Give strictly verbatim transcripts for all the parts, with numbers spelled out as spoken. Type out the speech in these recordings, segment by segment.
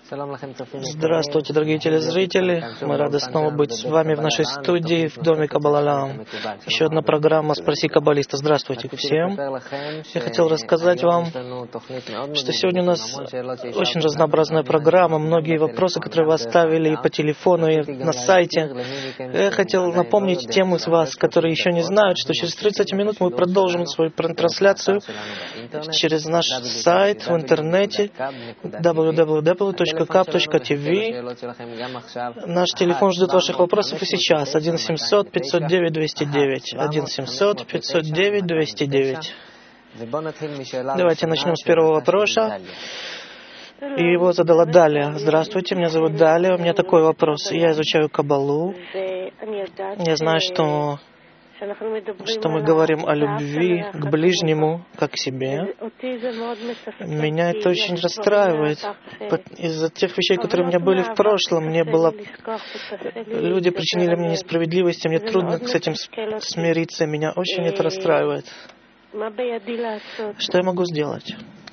Здравствуйте, дорогие телезрители. Мы рады снова быть с вами в нашей студии в доме Каббала. Еще одна программа «Спроси каббалиста». Здравствуйте всем. Я хотел рассказать вам, что сегодня у нас очень разнообразная программа. Многие вопросы, которые вы оставили и по телефону, и на сайте. Я хотел напомнить тем из вас, которые еще не знают, что через тридцать минут мы продолжим свою трансляцию через наш сайт в интернете дабл ю дабл ю дабл ю точка кап точка ти ви. Наш телефон ждет ваших вопросов и сейчас. один семьсот пятьсот девять двести девять. один семьсот пятьсот девять двести девять. Давайте начнем с первого вопроса. И его задала Далия. Здравствуйте, меня зовут Далия. У меня такой вопрос. Я изучаю Каббалу. Я знаю, что, что мы говорим о любви к ближнему, как к себе. Меня это очень расстраивает. Из-за тех вещей, которые у меня были в прошлом, мне было... люди причинили мне несправедливость, и мне трудно с этим смириться. Меня очень это расстраивает. Что я могу сделать?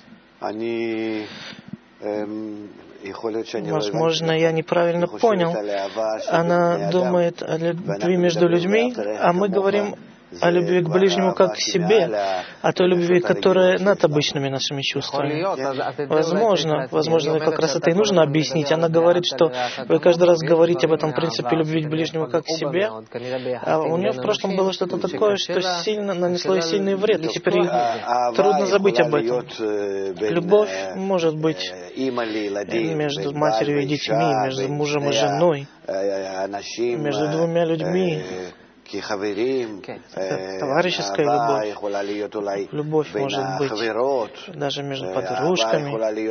Возможно, я неправильно понял. Она думает о любви между людьми, а мы говорим о любви к ближнему как к себе, о той любви, которая над обычными нашими чувствами. Возможно, возможно, как раз это и нужно объяснить. Она говорит, что вы каждый раз говорите об этом принципе любви к ближнему как к себе, а у нее в прошлом было что-то такое, что сильно нанесло ей сильный вред, и теперь трудно забыть об этом. Любовь может быть между матерью и детьми, между мужем и женой, между двумя людьми. Товарищеская любовь. Любовь может быть даже между подружками,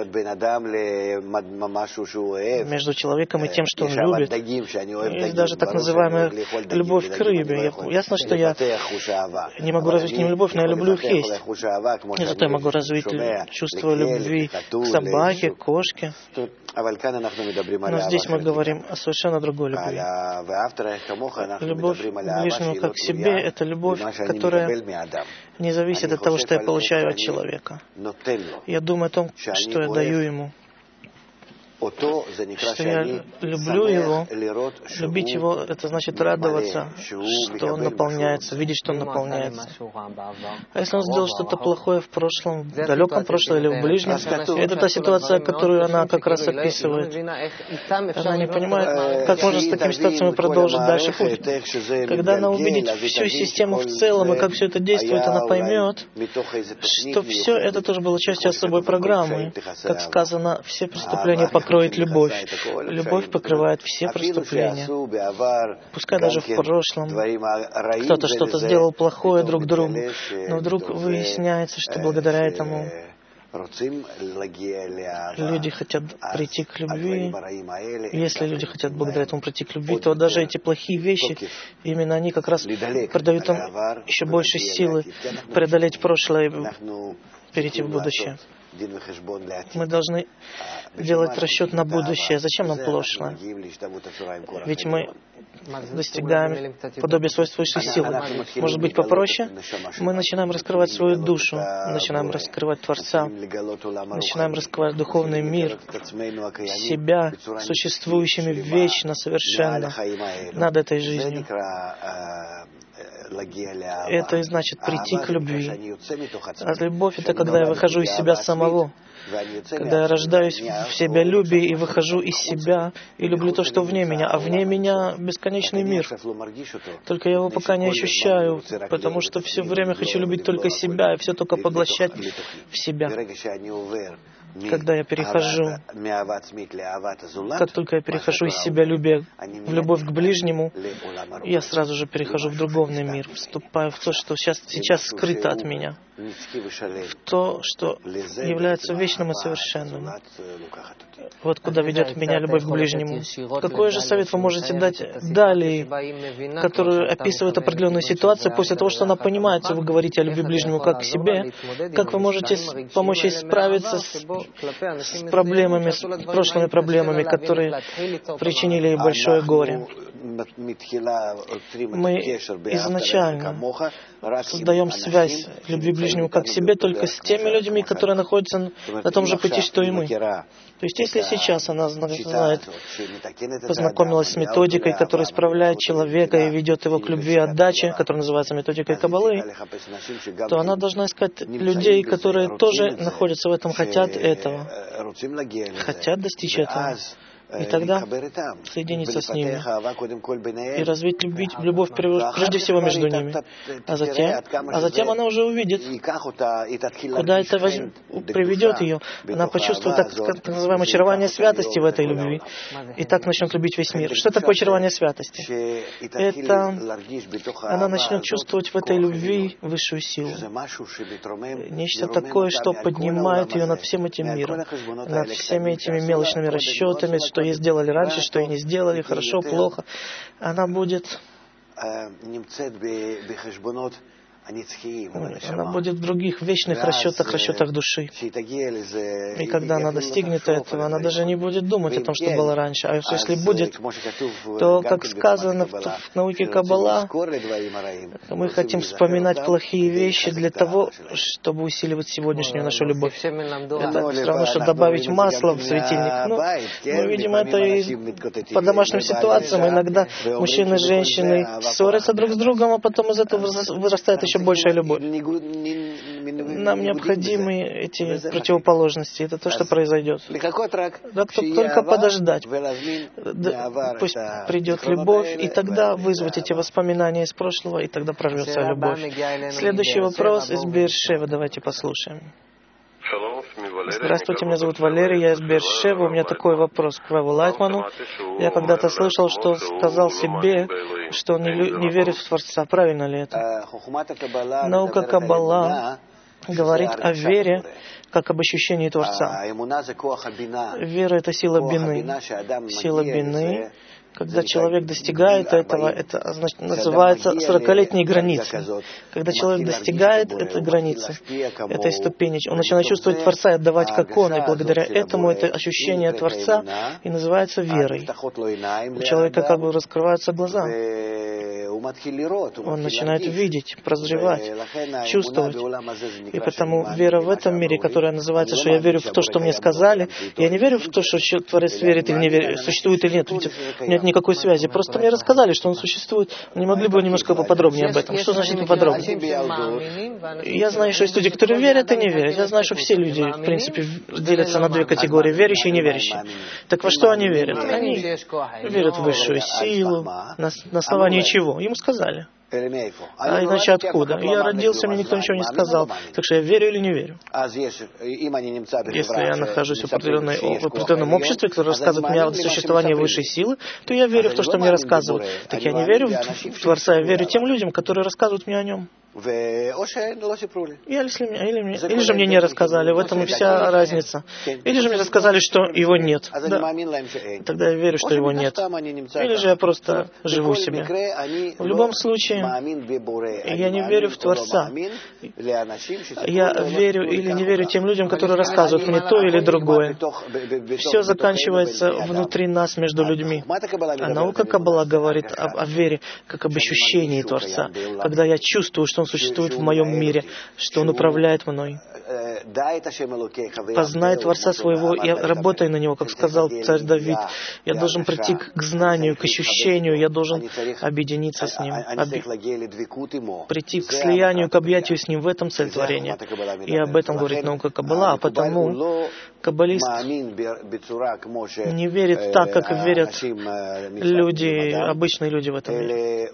между человеком и тем, что он любит. Есть даже так называемая любовь к рыбе. Ясно, что я не могу развить к ним любовь, но я люблю их есть. И зато я могу развить чувство любви к собаке, к кошке. Но здесь мы говорим о совершенно другой любви. Любовь к ближнему как к себе — это любовь, которая не зависит от того, что я получаю от человека. Я думаю о том, что я даю ему. Что я люблю его. Любить его — это значит радоваться, что он наполняется, видеть, что он наполняется. А если он сделал что-то плохое в прошлом, в далеком прошлом или в ближнем, это та ситуация, которую она как раз описывает. Она не понимает, как можно с такими ситуациями продолжить дальше путь. Когда она увидит всю систему в целом и как все это действует, она поймет, что все это тоже было частью особой программы. Как сказано, все преступления покроют любовь. Любовь покрывает все преступления. Пускай даже в прошлом кто-то что-то сделал плохое друг другу, но вдруг выясняется, что благодаря этому люди хотят прийти к любви. Если люди хотят благодаря этому прийти к любви, то даже эти плохие вещи, именно они как раз придают им еще больше силы преодолеть прошлое и перейти в будущее. Мы должны делать расчет на будущее. Зачем нам прошлое? Ведь мы достигаем подобия свойств высшей силы. Может быть, попроще? Мы начинаем раскрывать свою душу, начинаем раскрывать Творца, начинаем раскрывать духовный мир, себя, существующими вечно, совершенно, над этой жизнью. Это и значит прийти к любви. А любовь — это когда я выхожу из себя самого. Когда я рождаюсь в себялюбии и выхожу из себя и люблю то, что вне меня, а вне меня бесконечный мир. Только я его пока не ощущаю, потому что все время хочу любить только себя и все только поглощать в себя. Когда я перехожу, как только я перехожу из себялюбия в любовь к ближнему, я сразу же перехожу в духовный мир, вступаю в то, что сейчас, сейчас скрыто от меня, в то, что является вечным и совершенным. Вот куда ведет меня любовь к ближнему. Какой же совет вы можете дать Далии, которая описывает определенную ситуацию, после того, что она понимает, что вы говорите о любви к ближнему как к себе, как вы можете помочь ей справиться с, с проблемами, с прошлыми проблемами, которые причинили ей большое горе? Мы изначально создаем связь любви к ближнему как к себе только с теми людьми, которые находятся на том же пути, что и мы. То есть если сейчас она знает, познакомилась с методикой, которая исправляет человека и ведет его к любви и отдаче, которая называется методикой Каббалы, то она должна искать людей, которые тоже находятся в этом, хотят этого, хотят достичь этого. И тогда соединиться с ними и развить любить, любовь прежде всего между ними. А затем, а затем она уже увидит, куда это воз... приведет ее. Она почувствует так, так называемое очарование святости в этой любви. И так начнет любить весь мир. Что такое очарование святости? Это она начнет чувствовать в этой любви высшую силу. Нечто такое, что поднимает ее над всем этим миром, над всеми этими мелочными расчетами, что ей сделали раньше, что ей не сделали, хорошо, плохо. Она будет... Она будет в других вечных расчетах, расчетах души. И когда она достигнет этого, она даже не будет думать о том, что было раньше. А если будет, то, как сказано в, в науке Каббала, мы хотим вспоминать плохие вещи для того, чтобы усиливать сегодняшнюю нашу любовь. Это все равно, что добавить масло в светильник. Ну, мы видим это и по домашним ситуациям. Иногда мужчины и женщины ссорятся друг с другом, а потом из этого вырастает еще большая любовь. Нам необходимы эти противоположности. Это то, что произойдет. Да, только подождать. Да, пусть придет любовь, и тогда вызвать эти воспоминания из прошлого, и тогда прорвется любовь. Следующий вопрос из Беэр-Шева. Давайте послушаем. Здравствуйте, меня зовут Валерий, я из Беэр-Шева. У меня такой вопрос к Раву Лайтману. Я когда-то слышал, что он сказал себе, что он не, не верит в Творца. Правильно ли это? Наука Каббала говорит о вере как об ощущении Творца. Вера — это сила бины. Сила бины. Когда человек достигает этого, это значит, называется сорокалетней границей. Когда человек достигает этой границы, этой ступени, он начинает чувствовать Творца и отдавать как Он, и благодаря этому это ощущение Творца и называется верой. У человека как бы раскрываются глаза. Он начинает видеть, прозревать, чувствовать. И потому вера в этом мире, которая называется, что я верю в то, что мне сказали, я не верю в то, что Творец верит или не верит, существует или нет. Ведь нет никакой связи. Просто мне рассказали, что он существует. Не могли бы немножко поподробнее об этом? Что значит поподробнее? Я знаю, что есть люди, которые верят и не верят. Я знаю, что все люди, в принципе, делятся на две категории: верующие и неверующие. Так во что они верят? Они верят в высшую силу. На, на основании чего? Ему сказали. А иначе откуда? Я родился, мне никто ничего не сказал. Так что я верю или не верю? Если я нахожусь в, определенной, в определенном обществе, которое рассказывает мне о существовании высшей силы, то я верю в то, что мне рассказывают. Так я не верю в, в Творца, я верю тем людям, которые рассказывают мне о нем. Или, или, или же мне не рассказали, в этом и вся разница. Или же мне рассказали, что его нет. Да. Тогда я верю, что его нет. Или же я просто живу себе. В любом случае, я не верю в Творца. Я верю или не верю тем людям, которые рассказывают мне то или другое. Все заканчивается внутри нас, между людьми. А наука Каббала говорит об, о вере, как об ощущении Творца. Когда я чувствую, что Он существует в моем мире, что Он управляет мной. Познай Творца своего и работай на Него, как сказал царь Давид. Я должен прийти к знанию, к ощущению, я должен объединиться с Ним, оби... прийти к слиянию, к объятию с Ним. В этом цель творения. И об этом говорит наука Каббала, а потому каббалист не верит так, как верят люди, обычные люди в этом мире.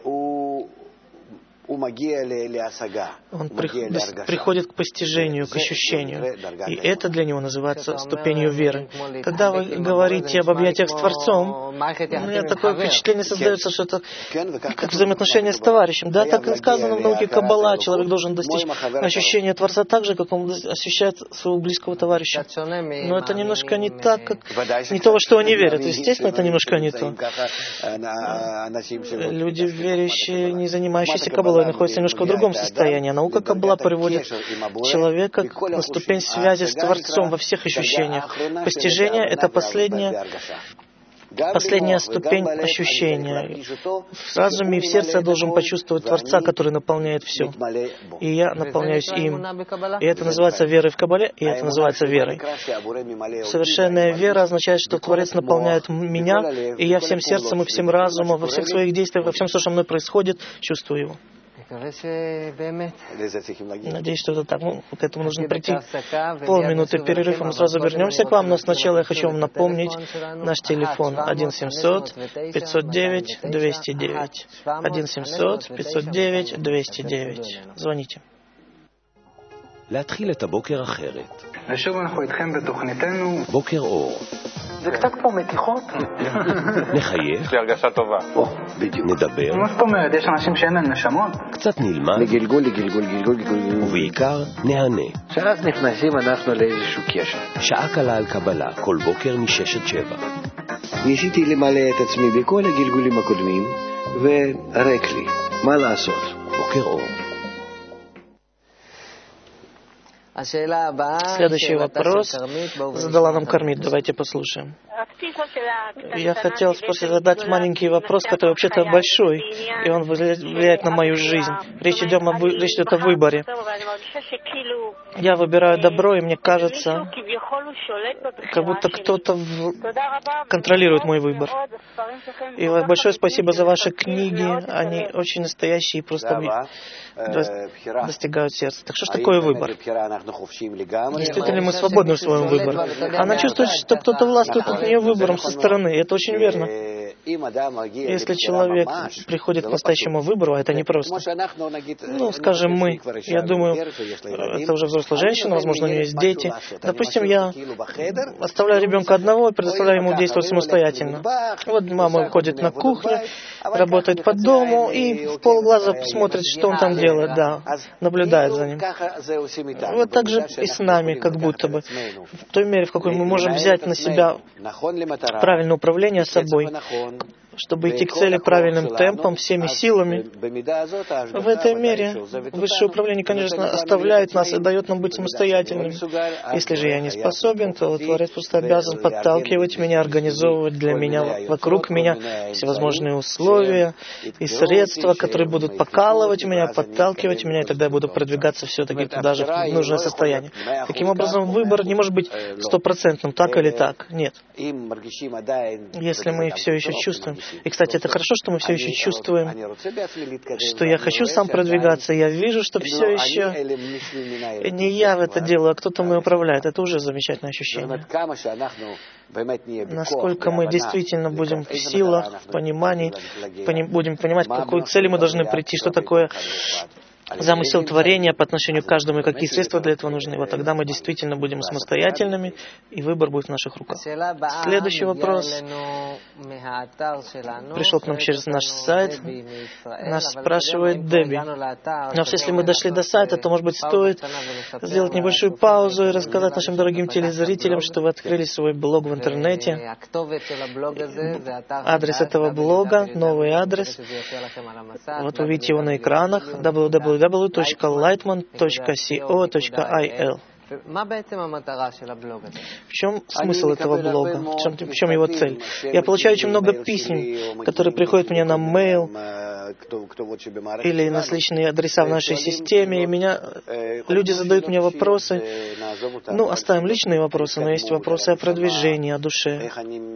Он приходит к постижению, к ощущению. И это для него называется ступенью веры. Когда вы говорите об объятиях с Творцом, у меня такое впечатление создается, что это как взаимоотношения с товарищем. Да, так и сказано в науке Каббала. Человек должен достичь ощущения Творца так же, как он ощущает своего близкого товарища. Но это немножко не так, как не то, во что они верят. Естественно, это немножко не то. Люди, верящие, не занимающиеся Каббалой, находится немножко в другом состоянии. Наука Каббала приводит человека на ступень связи с Творцом во всех ощущениях. Постижение — это последнее Последняя ступень ощущения. В разуме и в сердце я должен почувствовать Творца, который наполняет все. И я наполняюсь им. И это называется верой в Каббале, и это называется верой. Совершенная вера означает, что Творец наполняет меня, и я всем сердцем и всем разумом, во всех своих действиях, во всем, что со мной происходит, чувствую его. Надеюсь, что это так. Ну, к этому нужно прийти. Полминуты перерыв, и мы сразу вернемся к вам. Но сначала я хочу вам напомнить наш телефон один семьсот пятьсот девять двести девять. один семьсот пятьсот девять двести девять. Звоните. להתחיל את הבוקר אחרת. ושוב אנחנו איתכם בתוכניתנו בוקר אור. זה קצת כמו מתיחות. נחייך. יש לי הרגשה טובה. או, בדיוק. נדבר. מה זאת אומרת? יש אנשים שאין להם נשמות? קצת נלמד. לגלגול, לגלגול, גלגול, גלגול. ובעיקר נהנה. שאז נכנסים אנחנו לאיזשהו קשר. שעה קלה על קבלה, כל בוקר משש עד שבע. ניסיתי למלא את עצמי בכל הגלגולים הקודמים, וריק לי. מה לעשות? בוקר אור. Следующий вопрос задала нам Кармит. Давайте послушаем. Я хотел задать маленький вопрос, который вообще-то большой, и он влияет на мою жизнь. Речь идет о, речь идет о выборе. Я выбираю добро, и мне кажется, как будто кто-то в... контролирует мой выбор. И большое спасибо за ваши книги. Они очень настоящие и просто достигают сердца. Так что ж такое выбор? Действительно ли мы свободны в своем выборе? Она чувствует, что кто-то властвует над нее выбором со стороны. И это очень верно. Если человек приходит к настоящему выбору, а это непросто. Ну, скажем, мы. Я думаю, это уже взрослая женщина, возможно, у нее есть дети. Допустим, я оставляю ребенка одного и предоставляю ему действовать самостоятельно. Вот мама уходит на кухню, работает по дому и в полглаза смотрит, что он там делает, да, наблюдает за ним. Вот так же и с нами, как будто бы. В той мере, в какой мы можем взять на себя правильное управление собой, чтобы идти к цели правильным темпом, всеми силами. В этой мере высшее управление, конечно, оставляет нас и дает нам быть самостоятельными. Если же я не способен, то Творец просто обязан подталкивать меня, организовывать для меня, вокруг меня всевозможные условия и средства, которые будут покалывать меня, подталкивать меня, и тогда я буду продвигаться все-таки туда же, в нужное состояние. Таким образом, выбор не может быть стопроцентным, так или так. Нет. Если мы все еще чувствуем. И, кстати, это хорошо, что мы все еще чувствуем, что я хочу сам продвигаться, я вижу, что все еще не я в это делаю, а кто-то мной управляет. Это уже замечательное ощущение. Насколько мы действительно будем в силах, в понимании, пони, будем понимать, к какой цели мы должны прийти, что такое замысел творения по отношению к каждому, и какие средства для этого нужны. Вот тогда мы действительно будем самостоятельными, и выбор будет в наших руках. Следующий вопрос пришел к нам через наш сайт. Нас спрашивает Деби. Но если мы дошли до сайта, то, может быть, стоит сделать небольшую паузу и рассказать нашим дорогим телезрителям, что вы открыли свой блог в интернете. Адрес этого блога, новый адрес. Вот вы видите его на экранах. дабл ю дабл ю дабл ю точка лайтман точка ко точка ай эл. В чем смысл этого блога? В чем, в чем его цель? Я получаю очень много писем, которые приходят мне на mail или на личные адреса в нашей системе, и меня люди задают мне вопросы. Ну, оставим личные вопросы, но есть вопросы о продвижении, о душе.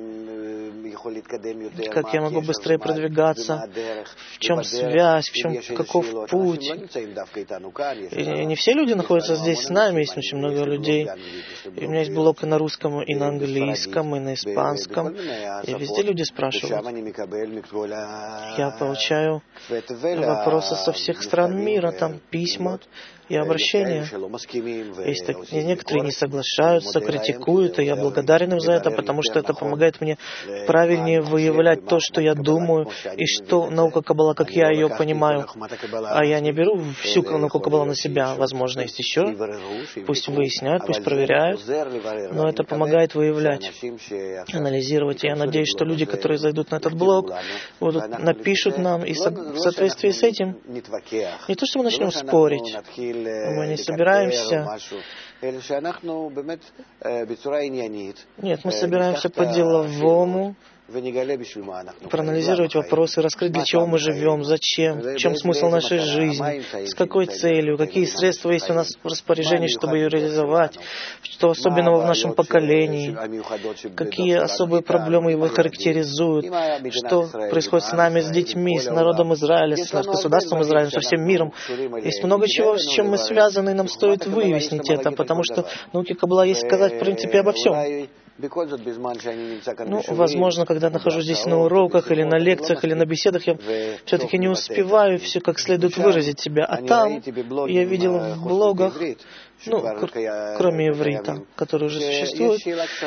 Как я могу быстрее продвигаться, в чем связь, в чем, каков путь. И не все люди находятся здесь с нами, есть очень много людей. И у меня есть блог и на русском, и на английском, и на испанском. И везде люди спрашивают. Я получаю вопросы со всех стран мира, там письма и обращения. Есть так, некоторые не соглашаются, критикуют, и я благодарен им за это, потому что это помогает мне правильнее выявлять то, что я думаю, и что наука Каббала, как я ее понимаю. А я не беру всю науку Каббала на себя. Возможно, есть еще. Пусть выясняют, пусть проверяют, но это помогает выявлять, анализировать. И я надеюсь, что люди, которые зайдут на этот блог, будут, напишут нам, и в соответствии с этим не то, что мы начнем спорить, мы не собираемся. Нет, мы собираемся по-деловому, проанализировать вопросы, раскрыть, для чего мы живем, зачем, в чем смысл нашей жизни, с какой целью, какие средства есть у нас в распоряжении, чтобы ее реализовать, что особенного в нашем поколении, какие особые проблемы его характеризуют, что происходит с нами, с детьми, с народом Израиля, с государством Израиля, со всем миром. Есть много чего, с чем мы связаны, и нам стоит выяснить это, потому что в науке Каббала есть сказать, в принципе, обо всем. Ну, возможно, когда нахожусь здесь на уроках, или на лекциях, или на беседах, я все-таки не успеваю все как следует выразить себя. А там я видел в блогах, ну, кр- кроме иврита, который уже существует,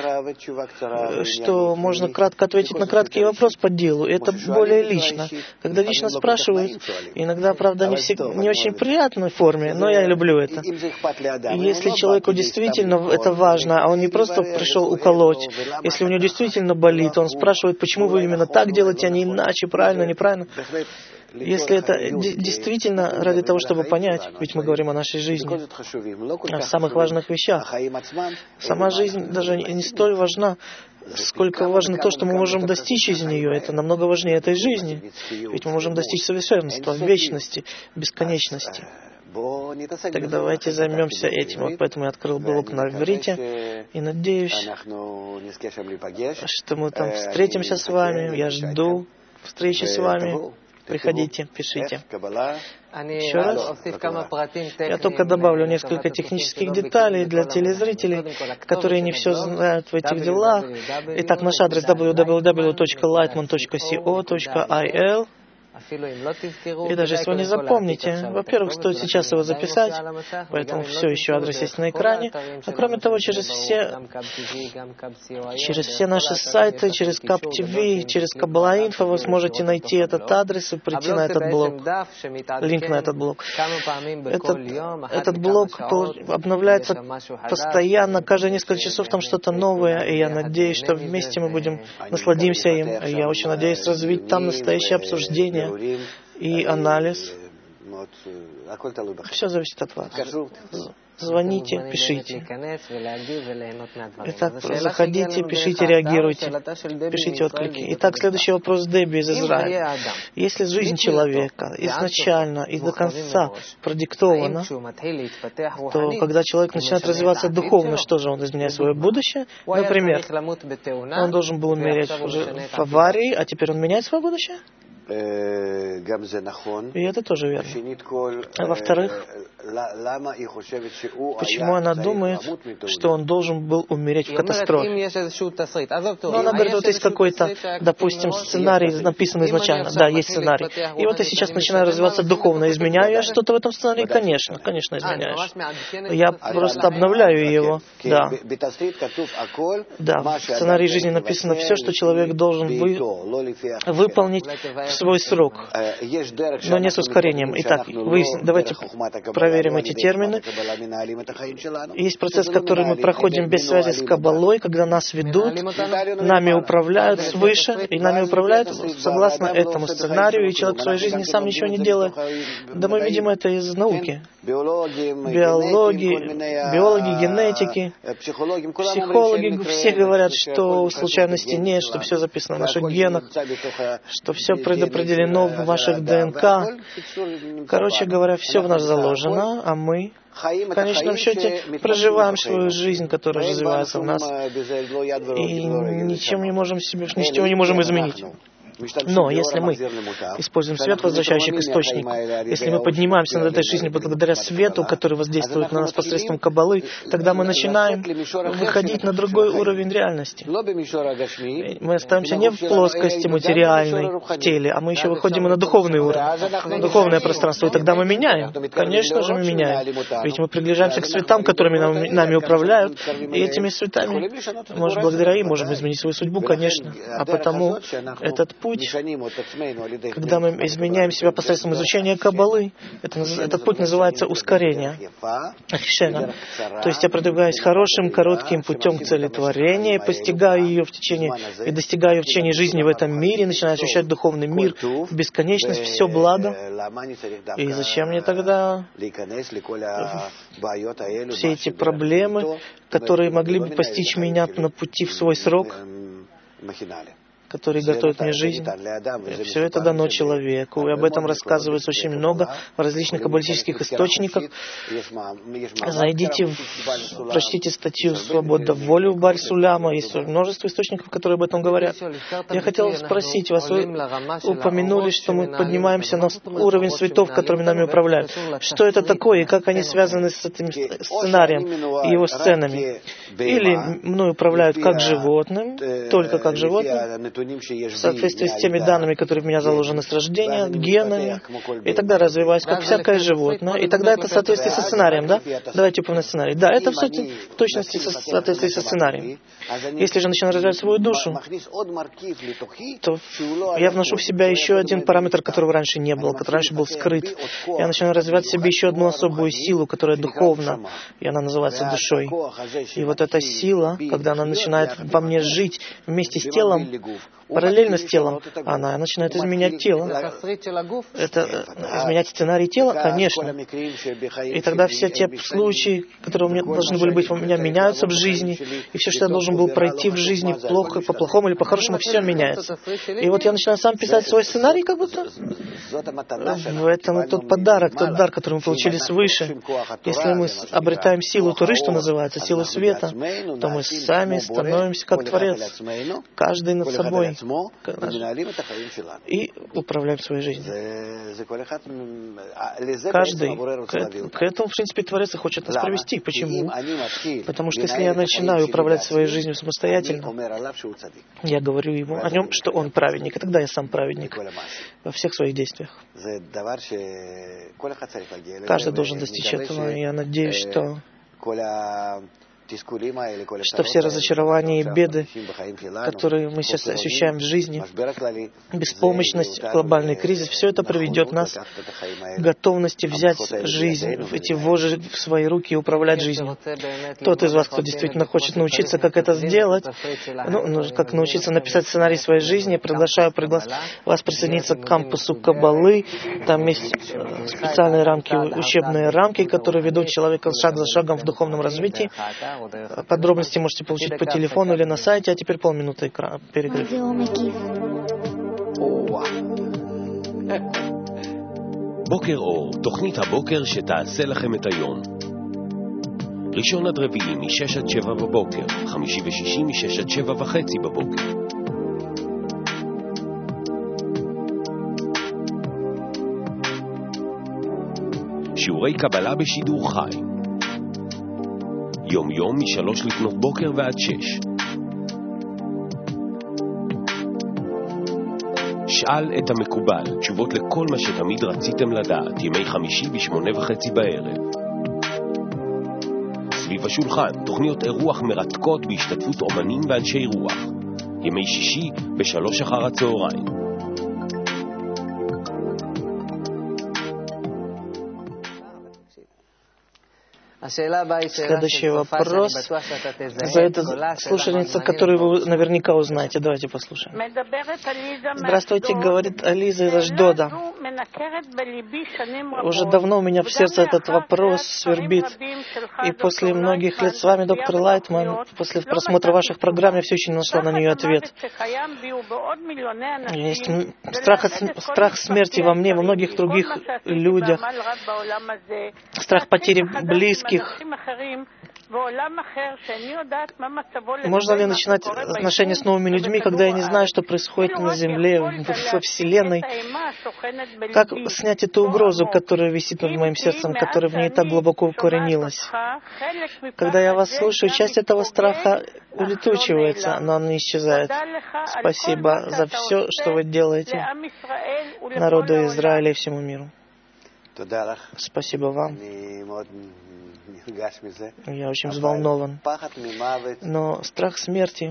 что можно кратко ответить на краткий вопрос по делу. Это более лично. Когда лично спрашивают, иногда, правда, не, всег... не очень приятной форме, но я люблю это. И если человеку действительно это важно, а он не просто пришел уколоть, если у него действительно болит, он спрашивает, почему вы именно так делаете, а не иначе, правильно, неправильно. Если это действительно ради того, чтобы понять, ведь мы говорим о нашей жизни, о самых важных вещах. Сама жизнь даже не столь важна, сколько важно то, что мы можем достичь из нее. Это намного важнее этой жизни. Ведь мы можем достичь совершенства, вечности, бесконечности. Так давайте займемся этим. Вот поэтому я открыл блог на иврите и надеюсь, что мы там встретимся с вами. Я жду встречи с вами. Приходите, пишите. Еще раз. Я только добавлю несколько технических деталей для телезрителей, которые не все знают в этих делах. Итак, наш адрес дабл ю дабл ю дабл ю точка лайтман точка ко точка ай эл. И даже если вы не запомните, во-первых, стоит сейчас его записать, поэтому все еще адрес есть на экране. А кроме того, через все, через все наши сайты, через Каб ти ви, через Kabbalah Info вы сможете найти этот адрес и прийти на этот блог. Линк на этот блог. Этот, этот блог обновляется постоянно, каждые несколько часов там что-то новое, и я надеюсь, что вместе мы будем насладимся им. И я очень надеюсь развить там настоящее обсуждение и анализ. Все зависит от вас. Звоните, пишите. Итак, заходите, пишите, реагируйте, пишите отклики. Итак, следующий вопрос Дебби из Израиля. Если жизнь человека изначально и до конца продиктована, то когда человек начинает развиваться духовно, что же он изменяет свое будущее? Например, он должен был умереть уже в аварии, а теперь он меняет свое будущее? И это тоже верно. А во-вторых, почему она думает, что он должен был умереть в катастрофе? Но она говорит, вот есть какой-то, допустим, сценарий, написанный изначально. Да, есть сценарий. И вот я сейчас начинаю развиваться духовно. Изменяю я что-то в этом сценарии? Конечно, конечно, изменяешь. Я просто обновляю его. Да. Да, в сценарии жизни написано все, что человек должен вы... выполнить в свой срок, но не с ускорением. Итак, вы, давайте проверим эти термины. Есть процесс, который мы проходим без связи с Каббалой, когда нас ведут, нами управляют свыше, и нами управляют согласно этому сценарию, и человек в своей жизни сам ничего не делает. Да мы видим это из науки. Биологи, биологи, генетики, психологи, все говорят, что случайности нет, что все записано в наших генах, что все предопределено в ваших ДНК. Короче говоря, все в нас заложено, а мы в конечном счете проживаем свою жизнь, которая развивается в нас, и ничем не можем себе, ничего не можем изменить. Но если мы используем свет, возвращающий к источнику, если мы поднимаемся над этой жизнью благодаря свету, который воздействует на нас посредством Каббалы, тогда мы начинаем выходить на другой уровень реальности. Мы остаемся не в плоскости материальной, в теле, а мы еще выходим и на духовный уровень, на духовное пространство, и тогда мы меняем. Конечно же, мы меняем. Ведь мы приближаемся к светам, которыми нам, нами управляют, и этими светами, может, благодаря им можем изменить свою судьбу, конечно. А потому этот путь, когда мы изменяем себя посредством изучения Каббалы, это, этот путь называется ускорение. Ахишена. То есть я продвигаюсь хорошим, коротким путем к цели творения, постигаю ее в течение, и достигаю ее в течение жизни в этом мире, начинаю ощущать духовный мир, бесконечность, все благо. И зачем мне тогда все эти проблемы, которые могли бы постичь меня на пути в свой срок? который готовит мне жизнь. Все это дано человеку, и об этом рассказывается очень много в различных каббалистических источниках. Зайдите, в, прочтите статью «Свобода в волю» Баль Суляма, есть множество источников, которые об этом говорят. Я хотел спросить вас, вы упомянули, что мы поднимаемся на уровень светов, которыми нами управляют. Что это такое и как они связаны с этим сценарием и его сценами? Или мной управляют как животным, только как животным, в соответствии с теми данными, которые в меня заложены с рождения, генами, и тогда развиваюсь как всякое животное, и тогда это в соответствии со сценарием, да? Давайте упомянем сценарий. Да, это в, сути, в точности со, в соответствии со сценарием. Если же начинаю развивать свою душу, то я вношу в себя еще один параметр, которого раньше не было, который раньше был скрыт. Я начинаю развивать в себе еще одну особую силу, которая духовна, и она называется душой. И вот эта сила, когда она начинает во мне жить вместе с телом, параллельно с телом, она начинает изменять тело. Это изменять сценарий тела, конечно. И тогда все те случаи, которые у меня должны были быть у меня, меняются в жизни. И все, что я должен был пройти в жизни, плохо, по-плохому или по-хорошему, все меняется. И вот я начинаю сам писать свой сценарий, как будто в этом тот подарок, тот дар, который мы получили свыше. Если мы обретаем силу Торы, что называется, силу света, то мы сами становимся как Творец, каждый над собой, и управляем своей жизнью. Каждый к, к этому, в принципе, Творец и хочет нас привести. Почему? Потому что если я начинаю управлять своей жизнью самостоятельно, я говорю ему о нем, что он праведник, и тогда я сам праведник во всех своих действиях. Каждый должен достичь этого, и я надеюсь, что что все разочарования и беды, которые мы сейчас ощущаем в жизни, беспомощность, глобальный кризис, все это приведет нас к готовности взять жизнь в эти вожжи в свои руки и управлять жизнью. Тот из вас, кто действительно хочет научиться, как это сделать, ну, как научиться написать сценарий своей жизни, приглашаю приглас... вас присоединиться к кампусу Каббалы. Там есть специальные рамки, учебные рамки, которые ведут человека шаг за шагом в духовном развитии. Подробности можете получить по телефону или на сайте, а теперь полминуты экран, перерыв. בוקר אור, תוכנית הבוקר שתעשה לכם את היום. ראשון עד רביעי משש עד שבע בבוקר, חמישי ושישי משש עד שבע וחצי בבוקר. שיעורי קבלה בשידור חי. יום יום משלוש לפנות בוקר ועד שש. שאל את המקובל, תשובות לכל מה שתמיד רציתם לדעת, ימי חמישי בשמונה וחצי בערב. סביב השולחן, תוכניות אירוח מרתקות בהשתתפות אומנים ואנשי רוח. ימי שישי בשלוש אחר הצהריים. Следующий вопрос за эту слушательницу, которую вы наверняка узнаете. Давайте послушаем. Здравствуйте, говорит Ализа из Ашдода. Уже давно у меня в сердце этот вопрос свербит. И после многих лет с вами, доктор Лайтман, после просмотра ваших программ, я все еще не нашла на нее ответ. Есть страх, страх смерти во мне, во многих других людях, страх потери близких. Можно ли начинать отношения с новыми людьми, когда я не знаю, что происходит на Земле, во Вселенной? Как снять эту угрозу, которая висит над моим сердцем, которая в ней так глубоко укоренилась? Когда я вас слушаю, часть этого страха улетучивается, но он не исчезает. Спасибо за все, что вы делаете народу Израиля и всему миру. Спасибо вам. Я очень взволнован. Но страх смерти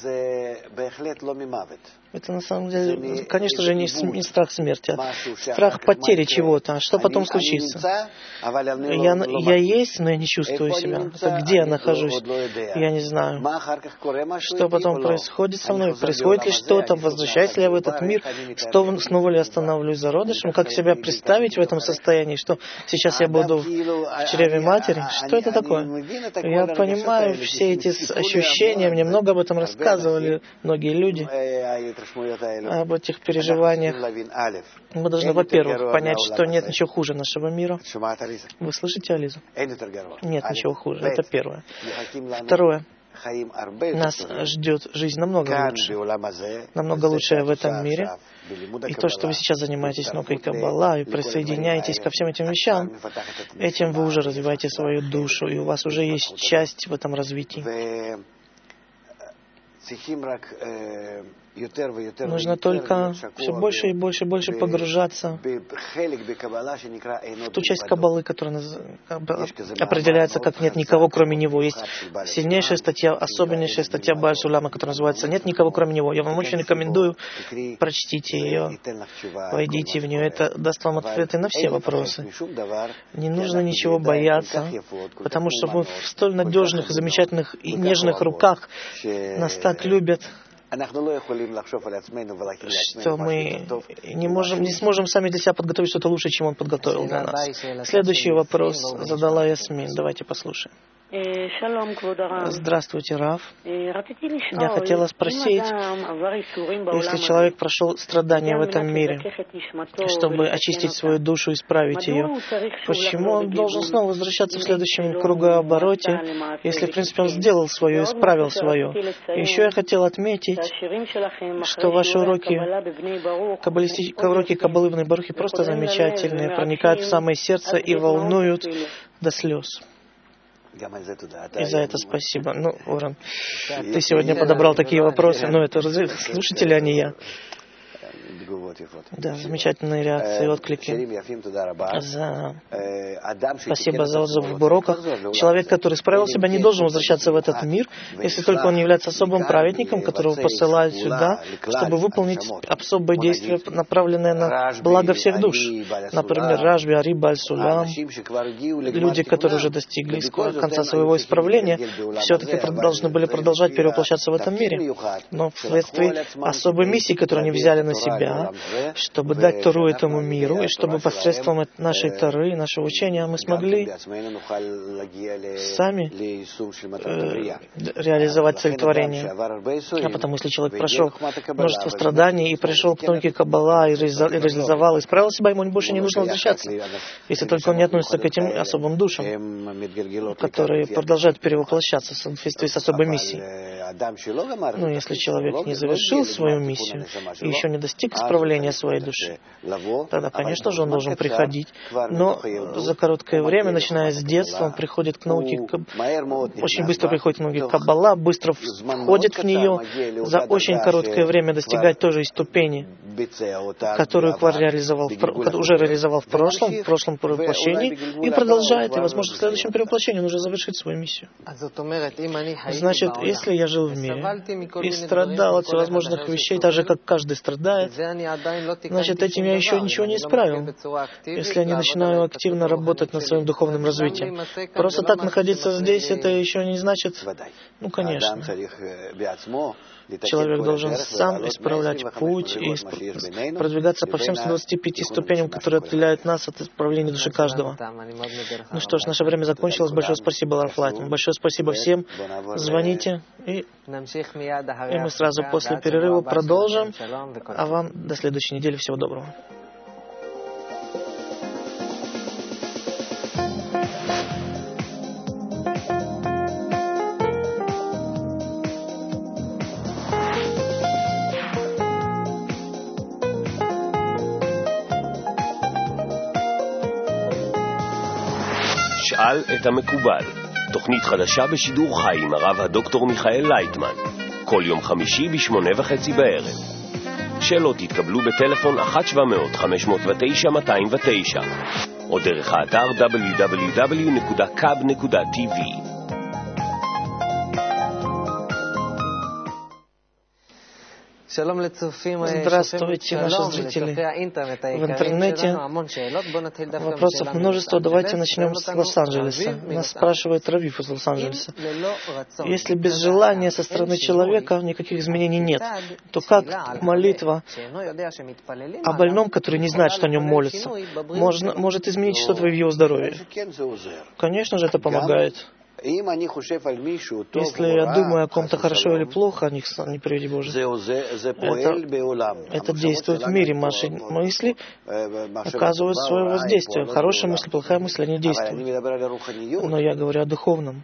— это на самом деле, конечно же, не, не страх смерти, а страх потери чего-то. А что потом случится? Я, я есть, но я не чувствую себя. Это где я нахожусь? Я не знаю. Что потом происходит со мной? Происходит ли что-то? Возвращаюсь ли я в этот мир? Снова ли остановлюсь зародышем? Как себя представить в этом состоянии? Что сейчас я буду в чреве матери? Что это такое? Я понимаю все эти ощущения, мне много об этом рассказывают. рассказывали многие люди об этих переживаниях. Мы должны, во-первых, понять, что нет ничего хуже нашего мира. Вы слышите, Ализа? Нет ничего хуже. Это первое. Второе. Нас ждет жизнь намного лучше. Намного лучшая в этом мире. И то, что вы сейчас занимаетесь наукой Каббала и присоединяетесь ко всем этим вещам, этим вы уже развиваете свою душу, и у вас уже есть часть в этом развитии. Нужно только все больше и больше и больше погружаться в ту часть Каббалы, которая определяется как «нет никого, кроме него». Есть сильнейшая статья, особеннейшая статья Бааль Сулама, которая называется «Нет никого, кроме него». Я вам очень рекомендую, прочтите ее, войдите в нее. Это даст вам ответы на все вопросы. Не нужно ничего бояться, потому что мы в столь надежных, замечательных и нежных руках. Нас так любят, что мы не, можем, не сможем сами для себя подготовить что-то лучше, чем он подготовил для нас. Следующий вопрос задала Ясмин. Давайте послушаем. Здравствуйте, Рав. Я хотела спросить, если человек прошел страдания в этом мире, чтобы очистить свою душу, исправить ее, почему он должен снова возвращаться в следующем кругообороте, если, в принципе, он сделал свое, исправил свое? И еще я хотела отметить, что ваши уроки, каббалисти... уроки Каббалы в Бней Барухе просто замечательные, проникают в самое сердце и волнуют до слез. И за это спасибо. Ну, Оран, ты сегодня подобрал такие вопросы, но это слушатели, а не я. Да, замечательные реакции и отклики. За... Спасибо за отзыв в уроках. Человек, который исправил себя, не должен возвращаться в этот мир, если только он не является особым праведником, которого посылают сюда, чтобы выполнить особые действия, направленные на благо всех душ. Например, Рашби, Ари, Бааль Сулам. Люди, которые уже достигли конца своего исправления, все-таки должны были продолжать перевоплощаться в этом мире. Но вследствие особой миссии, которую они взяли на себя, чтобы дать Тору этому миру, и чтобы посредством нашей Торы, нашего учения мы смогли сами э, реализовать цель творения. А потому, если человек прошел множество страданий и пришел к науке Каббала и реализовал, и исправил себя, ему больше не нужно возвращаться, если только он не относится к этим особым душам, которые продолжают перевоплощаться в соответствии с особой миссией. Но если человек не завершил свою миссию и еще не достиг исправления своей души, тогда, конечно же, он должен приходить. Но за короткое время, начиная с детства, он приходит к науке, очень быстро приходит к науке Каббала, быстро входит в нее, за очень короткое время достигает той же ступени, которую реализовал, уже реализовал в прошлом, в прошлом перевоплощении, и продолжает, и, возможно, в следующем перевоплощении он уже завершит свою миссию. Значит, если я жил в мире и страдал от всевозможных вещей, так же, как каждый страдает, значит, этим я еще ничего не исправил. Если я не начинаю активно работать над своим духовным развитием. Просто так находиться здесь, это еще не значит... Ну, конечно. Человек должен сам исправлять путь и продвигаться по всем ста двадцати пяти ступеням, которые отделяют нас от исправления души каждого. Ну что ж, наше время закончилось. Большое спасибо, Рав Лайтман. Большое спасибо всем. Звоните, и, и мы сразу после перерыва продолжим. А вам до следующей недели. Всего доброго. שאל את המקובל, תוכנית חדשה בשידור חי עם הרב הדוקטור מיכאל לייטמן, כל יום חמישי בשמונה וחצי בערב. שאלות יתקבלו בטלפון אחת שבע מאות חמש מאות ותשע מאתיים ותשע, או דרך האתר דאבליו דאבליו דאבליו נקודה קאב נקודה טי וי. Здравствуйте, наши зрители в интернете. Вопросов множество. Давайте начнем с Лос-Анджелеса. Нас спрашивает Равиф из Лос-Анджелеса. Если без желания со стороны человека никаких изменений нет, то как молитва о больном, который не знает, что о нем молится, можно, может изменить что-то в его здоровье? Конечно же, это помогает. Если я думаю о ком-то хорошо или плохо, о них, не приведи Боже, это, это действует в мире. Наши мысли оказывают свое воздействие. Хорошая мысль, плохая мысль, они действуют. Но я говорю о духовном,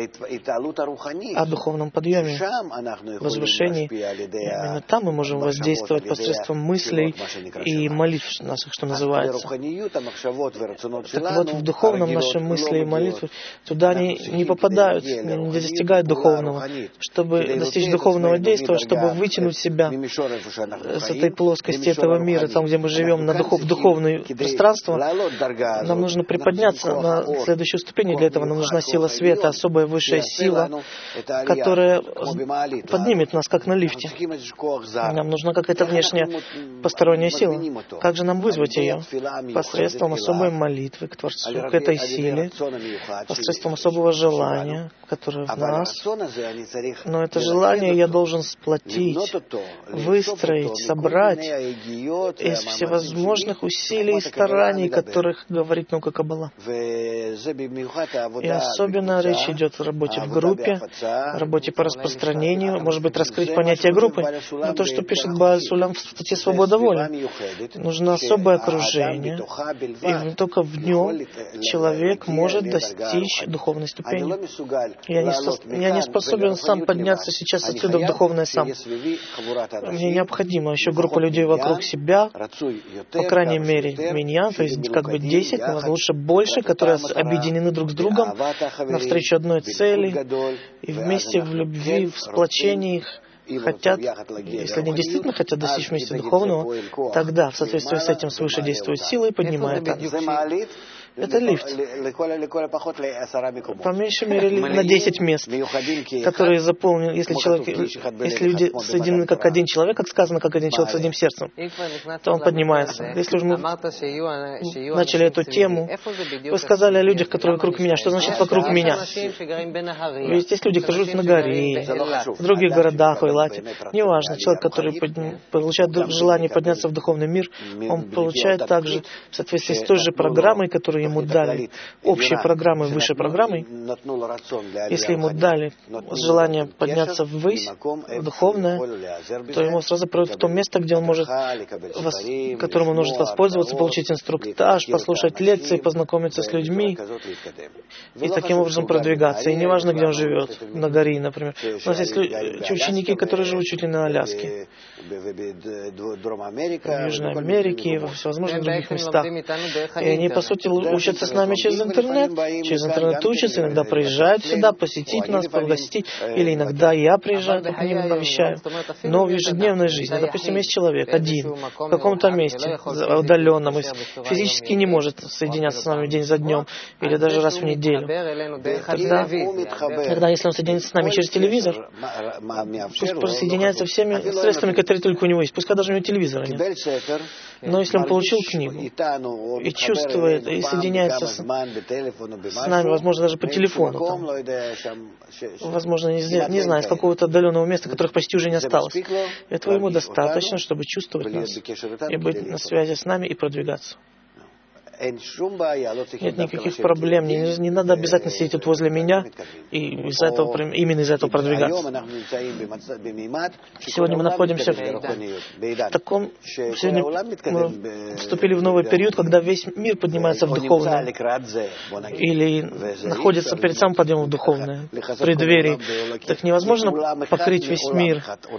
о духовном подъеме, возвышении. Именно там мы можем воздействовать посредством мыслей и молитв наших, что называется. Так вот, в духовном наши мысли и молитвы, туда они не попадают, не достигают духовного. Чтобы достичь духовного действия, чтобы вытянуть себя с этой плоскости этого мира, там, где мы живем, на духов, духовное пространство, нам нужно приподняться на следующую ступень. И для этого нам нужна сила света, особая высшая сила, которая поднимет нас, как на лифте. Нам нужна какая-то внешняя посторонняя сила. Как же нам вызвать ее? Посредством особой молитвы к Творцу, к этой силе, посредством особого желания, которое в нас. Но это желание я должен сплотить, выстроить, собрать из всевозможных усилий и стараний, которых говорит наука Каббала. И особенно речь идет о работе в группе, работе по распространению, может быть, раскрыть понятие группы. Но то, что пишет Бааль Сулам в статье «Свобода воли», нужно особое окружение, и только в нем человек может достичь духовной ступени. Я не, я не способен сам подняться сейчас отсюда в духовное сам. Мне необходима еще группа людей вокруг себя, по крайней мере, меня, то есть как бы десять, но лучше больше, которые объединены друг с другом навстречу одной цели, и вместе в любви, в сплочении их хотят, если они действительно хотят достичь вместе духовного, тогда в соответствии с этим свыше действует сила и поднимает нас. Это лифт. По меньшей мере на десять мест, которые заполнены, если, человек, если люди соединены как один человек, как сказано, как один человек с одним сердцем, то он поднимается. Если уже мы начали эту тему, вы сказали о людях, которые вокруг меня. Что значит вокруг меня? Ведь есть люди, которые живут на горе, в других городах, в Эйлате. Неважно, человек, который получает желание подняться в духовный мир, он получает также в соответствии с той же программой, которую ему дали, общей программой, высшей программой, если ему дали желание подняться ввысь, в духовное, то ему сразу проводят в то место, где он может, которым он может воспользоваться, получить инструктаж, послушать лекции, познакомиться с людьми и таким образом продвигаться. И неважно, где он живет, на горе, например. У нас есть ученики, которые живут чуть ли на Аляске, в Южной Америке и во всевозможных других местах. И они, по сути, учатся с нами через интернет. Через интернет учатся, иногда приезжают сюда, посетить нас, погостить. Или иногда я приезжаю, к ним навещаю. Но в ежедневной жизни, допустим, есть человек один, в каком-то месте, удаленном, и физически не может соединяться с нами день за днем, или даже раз в неделю. Тогда, тогда если он соединится с нами через телевизор, пусть соединяется всеми средствами, которые только у него есть. Пускай даже у него телевизора нет. Но если он получил книгу и чувствует, и соединяется с, с нами, возможно, даже по телефону, там, возможно, не, не знаю, с какого-то отдаленного места, которых почти уже не осталось, этого ему достаточно, чтобы чувствовать нас и быть на связи с нами и продвигаться. Нет никаких проблем, не, не надо обязательно сидеть тут возле меня и из-за этого, именно из-за этого продвигаться. Сегодня мы находимся в таком... Сегодня мы вступили в новый период, когда весь мир поднимается в духовное или находится перед самым подъемом в духовное, в преддверии. Так невозможно покрыть весь мир.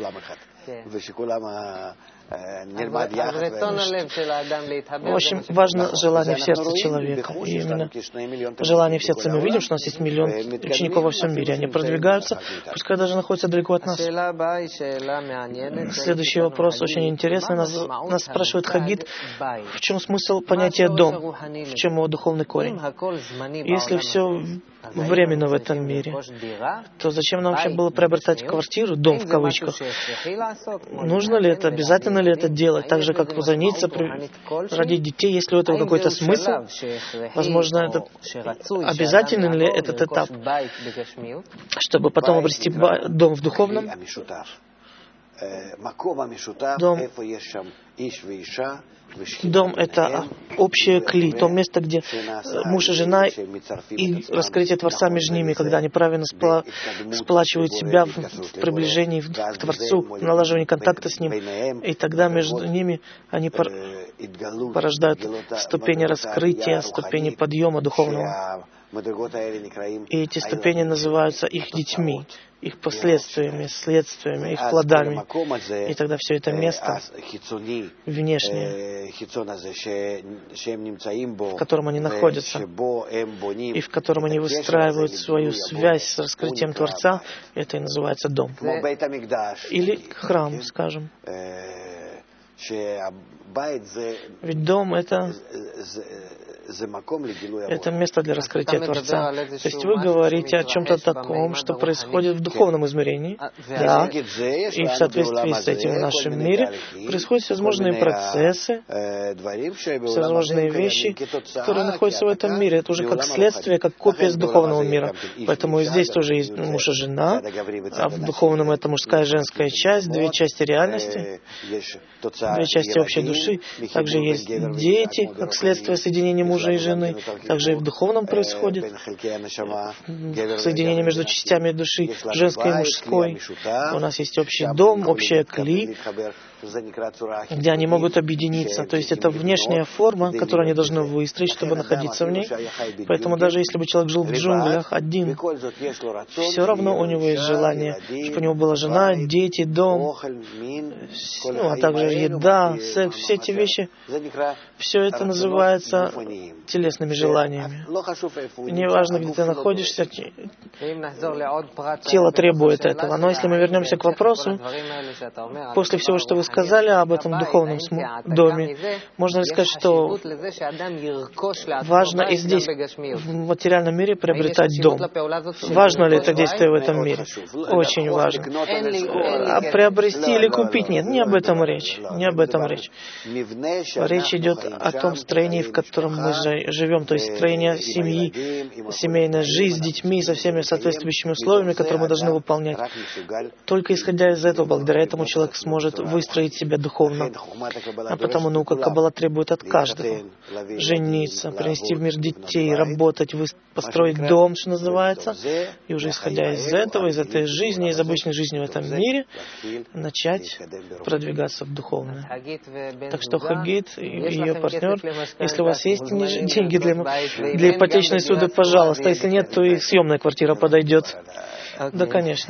В общем, важно желание в сердце человека. И именно желание в сердце мы видим, что у нас есть миллион учеников во всем мире. Они продвигаются, пускай даже находятся далеко от нас. Следующий вопрос очень интересный. Нас, нас спрашивает Хагит, в чем смысл понятия «дом», в чем его духовный корень. Если все временно в этом мире, то зачем нам вообще было приобретать квартиру, дом в кавычках? Нужно ли это, обязательно ли это делать? Так же, как жениться, родить детей, есть ли у этого какой-то смысл? Возможно, это обязательно ли этот этап, чтобы потом обрести дом в духовном? Дом, дом — это общее кли, то место, где муж и жена, и раскрытие Творца между ними, когда они правильно спла- сплачивают себя в, в приближении в, к Творцу, в налаживании контакта с Ним, и тогда между ними они пор- порождают ступени раскрытия, ступени подъема духовного. И эти ступени называются их детьми, их последствиями, следствиями, их плодами. И тогда все это место внешнее, в котором они находятся, и в котором они выстраивают свою связь с раскрытием Творца, это и называется дом. Или храм, скажем. Ведь дом — это это место для раскрытия Творца. То есть вы говорите о чем-то таком, что происходит в духовном измерении, да, и в соответствии с этим в нашем мире происходят всевозможные процессы, всевозможные вещи, которые находятся в этом мире. Это уже как следствие, как копия с духовного мира. Поэтому и здесь тоже есть муж и жена, а в духовном это мужская и женская часть, две части реальности, две части общей души. Также есть дети, как следствие соединения мужа и жены. Также и в духовном происходит соединение между частями души, женской и мужской. У нас есть общий дом, общая кли, где они могут объединиться. То есть это внешняя форма, которую они должны выстроить, чтобы находиться в ней. Поэтому даже если бы человек жил в джунглях один, все равно у него есть желание, чтобы у него была жена, дети, дом, ну, а также еда, секс, все эти вещи. Все это называется телесными желаниями. Неважно, где ты находишься, тело требует этого. Но если мы вернемся к вопросу, после всего, что вы сказали об этом духовном доме, можно ли сказать, что важно и здесь, в материальном мире, приобретать дом? Важно ли это действие в этом мире? Очень важно. А приобрести или купить? Нет, не об этом речь. Не об этом речь. Речь идет о том строении, в котором мы живем, то есть строение семьи, семейная жизнь с детьми, со всеми соответствующими условиями, которые мы должны выполнять. Только исходя из этого, благодаря этому человек сможет выстроить себя духовно. А потому наука Каббала требует от каждого жениться, принести в мир детей, работать, построить дом, что называется, и уже исходя из этого, из этой жизни, из обычной жизни в этом мире, начать продвигаться в духовное. Так что Хагит и ее партнер, если у вас есть деньги для, для ипотечной суды, пожалуйста. Если нет, то и съемная квартира подойдет. Да, конечно.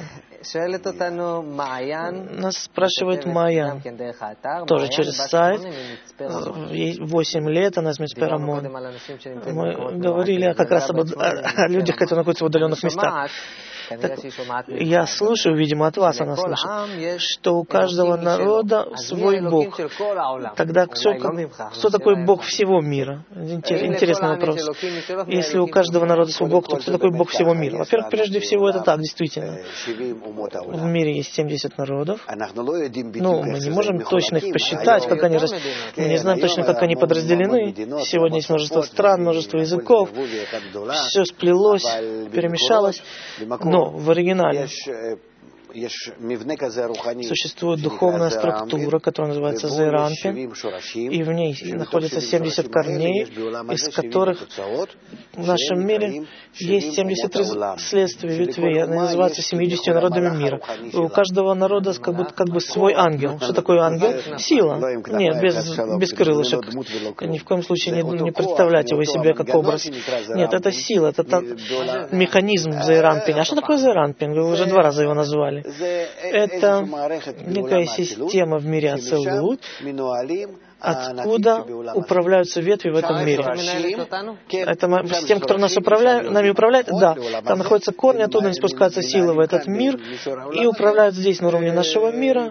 Нас спрашивает Майя, тоже через сайт, восемь лет, она из Мицперамон. Мы говорили как раз об, о, о людях, которые находятся в удаленных местах. Так, я слушаю, видимо, от вас она слышит, что у каждого народа свой Бог. Тогда кто, кто такой Бог всего мира? Интересный вопрос. Если у каждого народа свой Бог, то кто такой Бог всего мира? Во-первых, прежде всего, это так, действительно. В мире есть семьдесят народов. Ну, мы не можем точно их посчитать, как они рас... Мы не знаем точно, как они подразделены. Сегодня есть множество стран, множество языков. Все сплелось, перемешалось. Но в оригинале существует духовная структура, которая называется Зейранпин, и в ней находится семьдесят корней, из которых в нашем мире есть семьдесят три следствия ветвей. Они называются семьюдесятью народами мира. И у каждого народа как бы, как бы свой ангел. Что такое ангел? Сила. Нет, без, без крылышек. Ни в коем случае не, не представляйте вы себе как образ. Нет, это сила, это так, механизм Зейранпин. А что такое Зейранпин? Вы уже два раза его назвали. Это некая система в мире Ацелут, откуда управляются ветви в этом мире. Это с тем, кто нас управляет, нами управляет, да. Там находятся корни, оттуда не спускаются силы в этот мир и управляют здесь на уровне нашего мира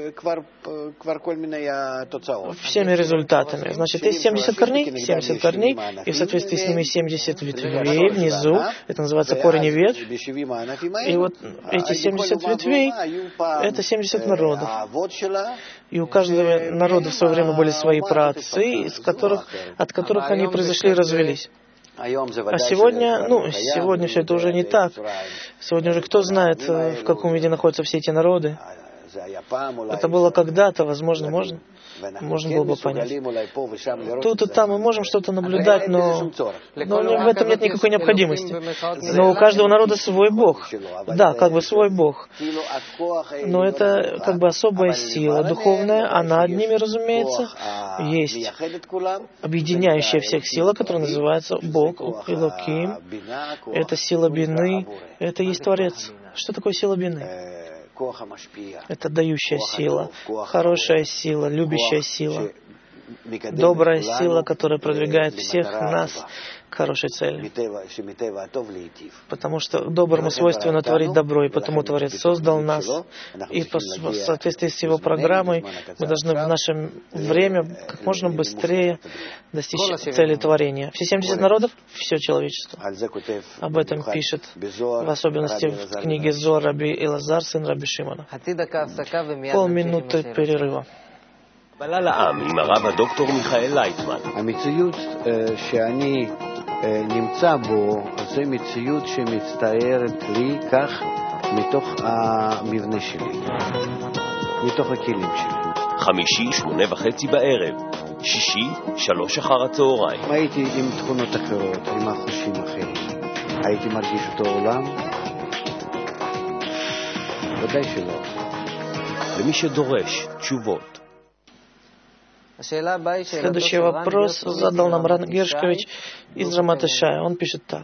всеми результатами. Значит, есть семьдесят корней, семьдесят корней, и в соответствии с ними семьдесят ветвей внизу. Это называется корень и ветвь. И вот эти семьдесят ветвей — это семьдесят народов. И у каждого народа в свое время были свои праотцы, из которых, от которых они произошли и развелись. А сегодня, ну, сегодня все это уже не так. Сегодня уже кто знает, в каком виде находятся все эти народы. Это было когда-то, возможно, можно, можно было бы понять. Тут и там мы можем что-то наблюдать, но, но в этом нет никакой необходимости. Но у каждого народа свой Бог. Да, как бы свой Бог. Но это как бы особая сила духовная, а над ними, разумеется, есть объединяющая всех сила, которая называется Бог, Элоким. Это сила бины, это есть Творец. Что такое сила бины? Это дающая сила, хорошая сила, любящая сила, добрая сила, которая продвигает всех нас к хорошей цели. Потому что доброму свойственно творить добро, и потому Творец создал нас. И в соответствии с его программой мы должны в наше время как можно быстрее достичь цели творения. Все семьдесят народов, все человечество. Об этом пишет, в особенности в книге Зор Раби Элазар, сын Раби Шимона. Полминуты перерыва. קבלה לעם עם הרב הדוקטור מיכאל לייטמן. המציאות שאני נמצא בו זה מציאות שמצטיירת לי כך מתוך המבנה שלי, מתוך הכלים שלי. חמישי, שמונה וחצי בערב. שישי, שלוש אחר הצהריים. הייתי עם תכונות אחרות, עם החושים אחרים. הייתי מרגיש אותו עולם? ודאי שלא. למי שדורש תשובות. Следующий вопрос задал нам Ран Гершкович из Рамат-Ишая. Он пишет так.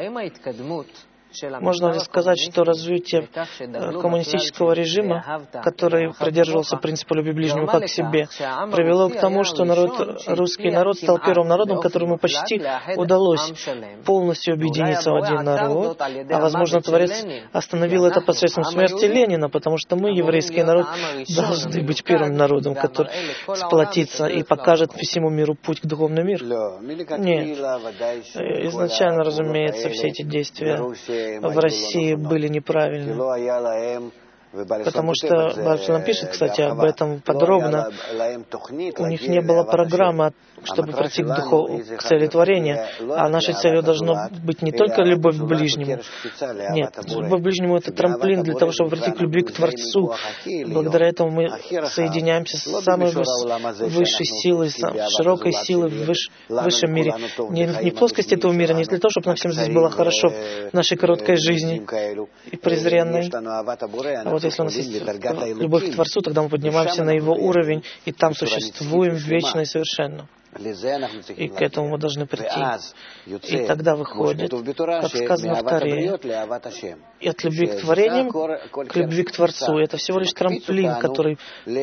Можно ли сказать, что развитие коммунистического режима, который придерживался принципа любви ближнего как к себе, привело к тому, что народ, русский народ стал первым народом, которому почти удалось полностью объединиться в один народ, а, возможно, Творец остановил это посредством смерти Ленина, потому что мы, еврейский народ, должны быть первым народом, который сплотится и покажет всему миру путь к духовному миру? Нет. Изначально, разумеется, все эти действия в России были неправильны. Потому что Бальцман пишет, кстати, об этом подробно. У них не было программы, чтобы прийти к, духов... к цели творения. А нашей целью должно быть не только любовь к ближнему. Нет, любовь к ближнему — это трамплин для того, чтобы прийти к любви к Творцу. Благодаря этому мы соединяемся с самой высшей силой, широкой силой в выш... высшем мире. Не, не в плоскости этого мира, не для того, чтобы нам всем здесь было хорошо в нашей короткой жизни и презренной. А вот если у нас есть любовь к Творцу, тогда мы поднимаемся на его уровень, и там существуем вечно и совершенно. И к этому мы должны прийти. И тогда выходит, как сказано в Торе, и от любви к творениям к любви к Творцу. Это всего лишь трамплин, который,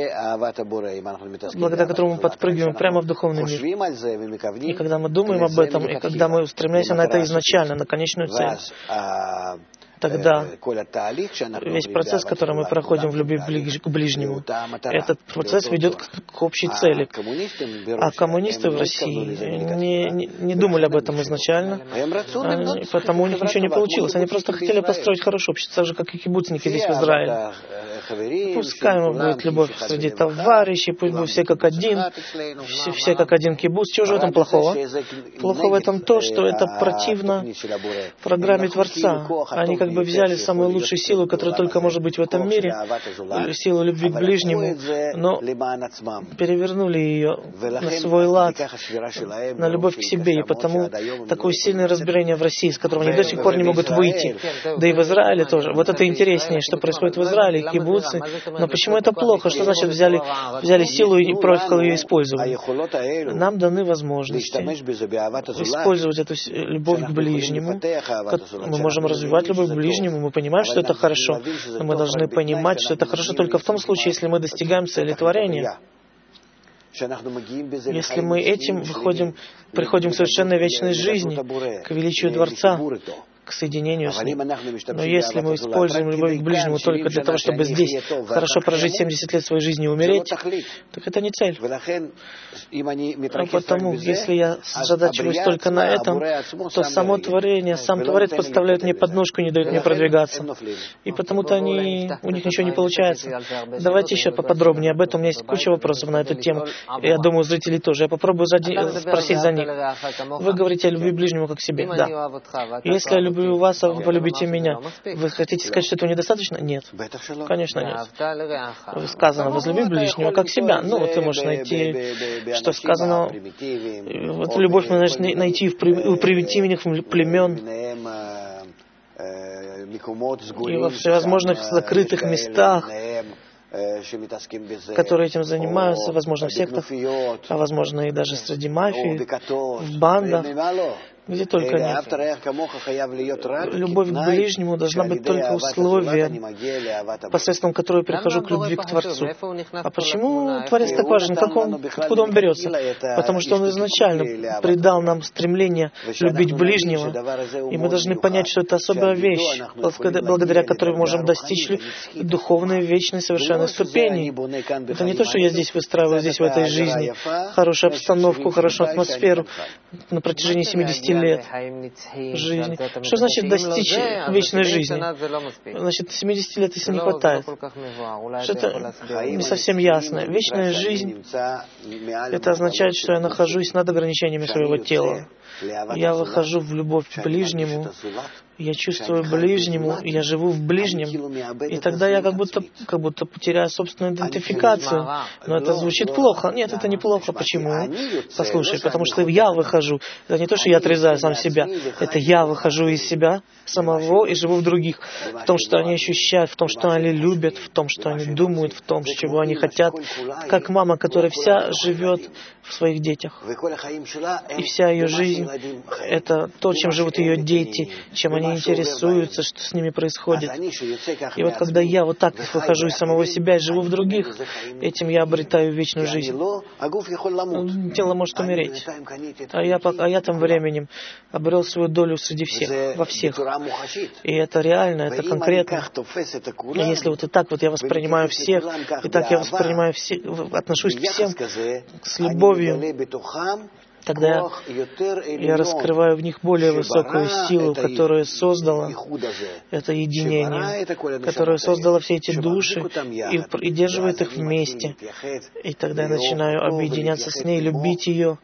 благодаря которому мы подпрыгиваем прямо в духовный мир. И когда мы думаем об этом, и когда мы устремляемся на это изначально, на конечную цель, тогда весь процесс, который мы проходим в любви к ближнему, этот процесс ведет к, к общей цели. А коммунисты в России не, не, не думали об этом изначально, они, потому у них ничего не получилось. Они просто хотели построить хорошее общество, так же, как и кибуцники здесь в Израиле. Пускай будет любовь среди товарищей, пусть будут все как один, все, все как один кибуц. Чего же в этом плохого? Плохо в этом то, что это противно программе Творца. Они как бы взяли самую лучшую силу, которая только может быть в этом мире, силу любви к ближнему, но перевернули ее на свой лад, на любовь к себе, и потому такое сильное разбирание в России, из которого они до сих пор не могут выйти, да и в Израиле тоже. Вот это интереснее, что происходит в Израиле, кибуцы. Но почему это плохо? Что значит взяли, взяли силу и профиль ее использовали? Нам даны возможности использовать эту любовь к ближнему. Мы можем развивать любовь к ближнему, мы понимаем, что это хорошо, но мы должны понимать, что это хорошо только в том случае, если мы достигаем цели творения. Если мы этим выходим, приходим к совершенной вечной жизни, к величию Творца, к соединению с Ним. Но если мы используем любовь к ближнему только для того, чтобы здесь хорошо прожить семьдесят лет своей жизни и умереть, так это не цель. А потому, если я сосредотачиваюсь только на этом, то само творение, сам Творец подставляет мне подножку и не дает мне продвигаться. И потому-то они, у них ничего не получается. Давайте еще поподробнее об этом. У меня есть куча вопросов на эту тему. Я думаю, зрители тоже. Я попробую за, спросить за них. Вы говорите о любви к ближнему как к себе. Да. Если я люблю люблю вас, а вы полюбите меня. Вы хотите сказать, что этого недостаточно? Нет. Конечно, нет. Сказано, возлюби ближнего как себя. Ну, ты можешь найти, что сказано, вот любовь мы должны найти в примитивных племен и во всевозможных закрытых местах, которые этим занимаются, возможно, в сектах, а возможно и даже среди мафии, в бандах, где только нет. Любовь к ближнему должна быть только условием, посредством которого я перехожу к любви к Творцу. А почему Творец так важен? Как он, откуда он берется? Потому что он изначально придал нам стремление любить ближнего, и мы должны понять, что это особая вещь, благодаря которой мы можем достичь духовной, вечной, совершенной ступени. Это не то, что я здесь выстраиваю, здесь, в этой жизни, хорошую обстановку, хорошую атмосферу на протяжении семидесяти лет жизни. Что значит достичь вечной жизни? Значит, семидесяти лет, если не хватает. Что-то не совсем ясно. Вечная жизнь, это означает, что я нахожусь над ограничениями своего тела. Я выхожу в любовь к ближнему, я чувствую ближнему, я живу в ближнем, и тогда я как будто, как будто потеряю собственную идентификацию. Но это звучит плохо. Нет, это не плохо. Почему? Послушай, потому что я выхожу. Это не то, что я отрезаю сам себя. Это я выхожу из себя самого и живу в других. В том, что они ощущают, в том, что они любят, в том, что они думают, в том, чего они хотят. Как мама, которая вся живет в своих детях. И вся ее жизнь — это то, чем живут ее дети, чем они интересуются, что с ними происходит. И вот когда я вот так выхожу из самого себя и живу в других, этим я обретаю вечную жизнь. Тело может умереть, а я, а я тем временем обрел свою долю среди всех, во всех. И это реально, это конкретно. И если вот и так вот я воспринимаю всех, и так я воспринимаю всех, отношусь к всем с любовью, тогда я, я раскрываю в них более высокую силу, которая создала это единение, которая создала все эти души и придерживает их вместе. И тогда я начинаю объединяться с ней, любить ее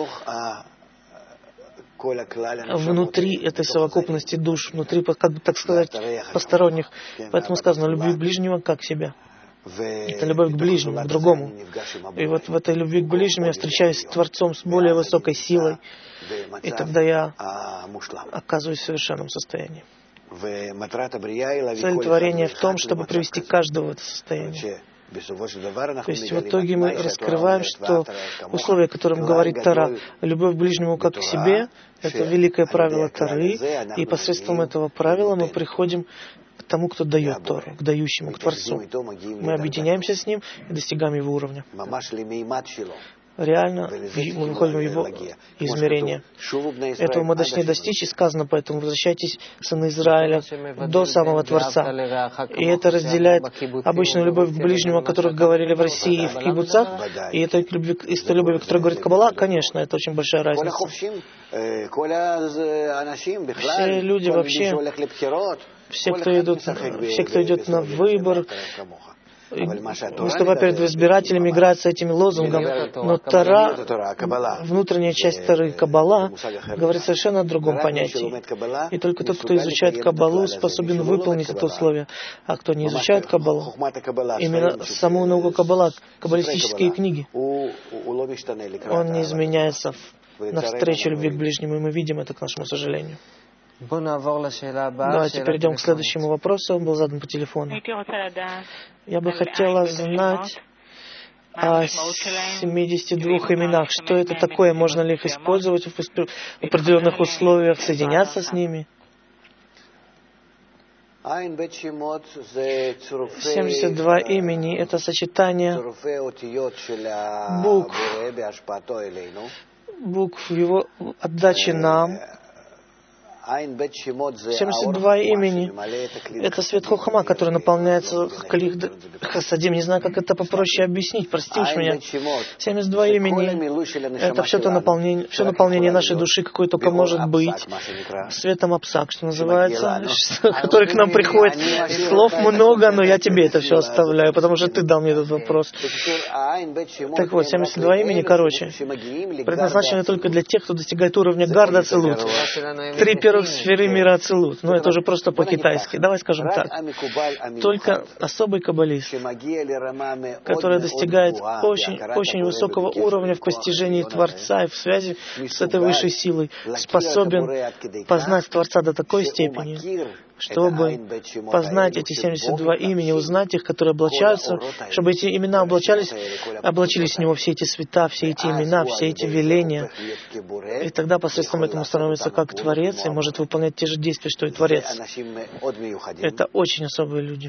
внутри этой совокупности душ, внутри, как бы так сказать, посторонних. Поэтому сказано, люби ближнего как себя. Это любовь к ближнему, к другому. И вот в этой любви к ближнему я встречаюсь с Творцом с более высокой силой, и тогда я оказываюсь в совершенном состоянии. Цель творения в том, чтобы привести каждого в это состояние. То есть в итоге мы раскрываем, что условие, о котором говорит Тора, любовь к ближнему как к себе, это великое правило Торы, и посредством этого правила мы приходим к тому, кто дает Тору, к дающему, к Творцу. Мы объединяемся с Ним и достигаем Его уровня. Реально, мы выходим в Его измерение. Этого мы должны достичь, и сказано, поэтому возвращайтесь, сыны Израиля, до самого Творца. И это разделяет обычную любовь к ближнему, о которой говорили в России и в кибуцах, и это любовь, и той любовь, о которой говорит Каббала, конечно, это очень большая разница. Все люди вообще, все, кто идут, все, кто идет на выбор, выступая перед избирателями, играет с этим лозунгом. Но Тора, внутренняя часть Торы, Каббала, говорит совершенно о другом понятии. И только тот, кто изучает Каббалу, способен выполнить это условие. А кто не изучает Каббалу, именно саму науку Каббала, каббалистические книги, он не изменяется навстречу любви к ближнему, и мы видим это, к нашему сожалению. Давайте перейдем к следующему вопросу. Он был задан по телефону. Я бы хотела знать о семидесяти двух именах. Что это такое? Можно ли их использовать в определенных условиях, соединяться с ними? семьдесят два имени — это сочетание букв, букв его отдачи нам. семьдесят два имени — это свет Хохма, который наполняется Калих Хасадим. Не знаю, как это попроще объяснить, прости уж меня. семьдесят два имени — это все, то наполнение, все наполнение нашей души, какое только может быть, светом Апсак, что называется, который к нам приходит. Слов много, но я тебе это все оставляю, потому что ты дал мне этот вопрос. Так вот, семьдесят два имени, короче, предназначены только для тех, кто достигает уровня Гарда Целут. Три первых во-первых, сферы мира Ацилут. Но это уже просто по-китайски. Давай скажем так. Только особый каббалист, который достигает очень, очень высокого уровня в постижении Творца и в связи с этой высшей силой, способен познать Творца до такой степени, чтобы познать эти семьдесят два имени, узнать их, которые облачаются, чтобы эти имена облачались, облачились в него все эти света, все эти имена, все эти веления. И тогда посредством этого становится как Творец и может выполнять те же действия, что и Творец. Это очень особые люди.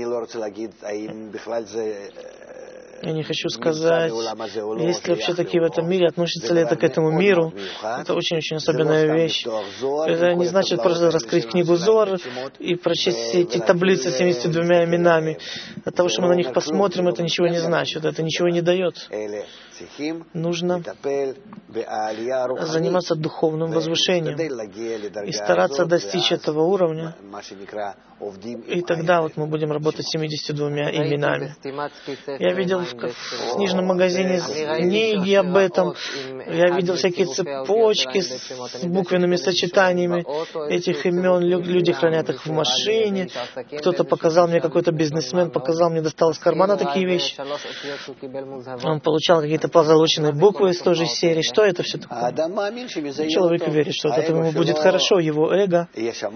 Я не хочу сказать, есть ли вообще такие в этом мире, относится ли это к этому миру. Это очень-очень особенная вещь. Это не значит просто раскрыть книгу Зор и прочесть все эти таблицы с семьюдесятью двумя именами. От того, что мы на них посмотрим, это ничего не значит, это ничего не дает. Нужно заниматься духовным возвышением и стараться достичь этого уровня. И тогда вот мы будем работать с семьюдесятью двумя именами. Я видел в, в книжном магазине книги об этом. Я видел всякие цепочки с буквенными сочетаниями этих имен. Люди хранят их в машине. Кто-то показал мне, какой-то бизнесмен показал мне, достал из кармана такие вещи. Он получал какие-то позолоченные буквы из той же серии. Что это все такое? Человек верит, что от этого ему будет хорошо, его эго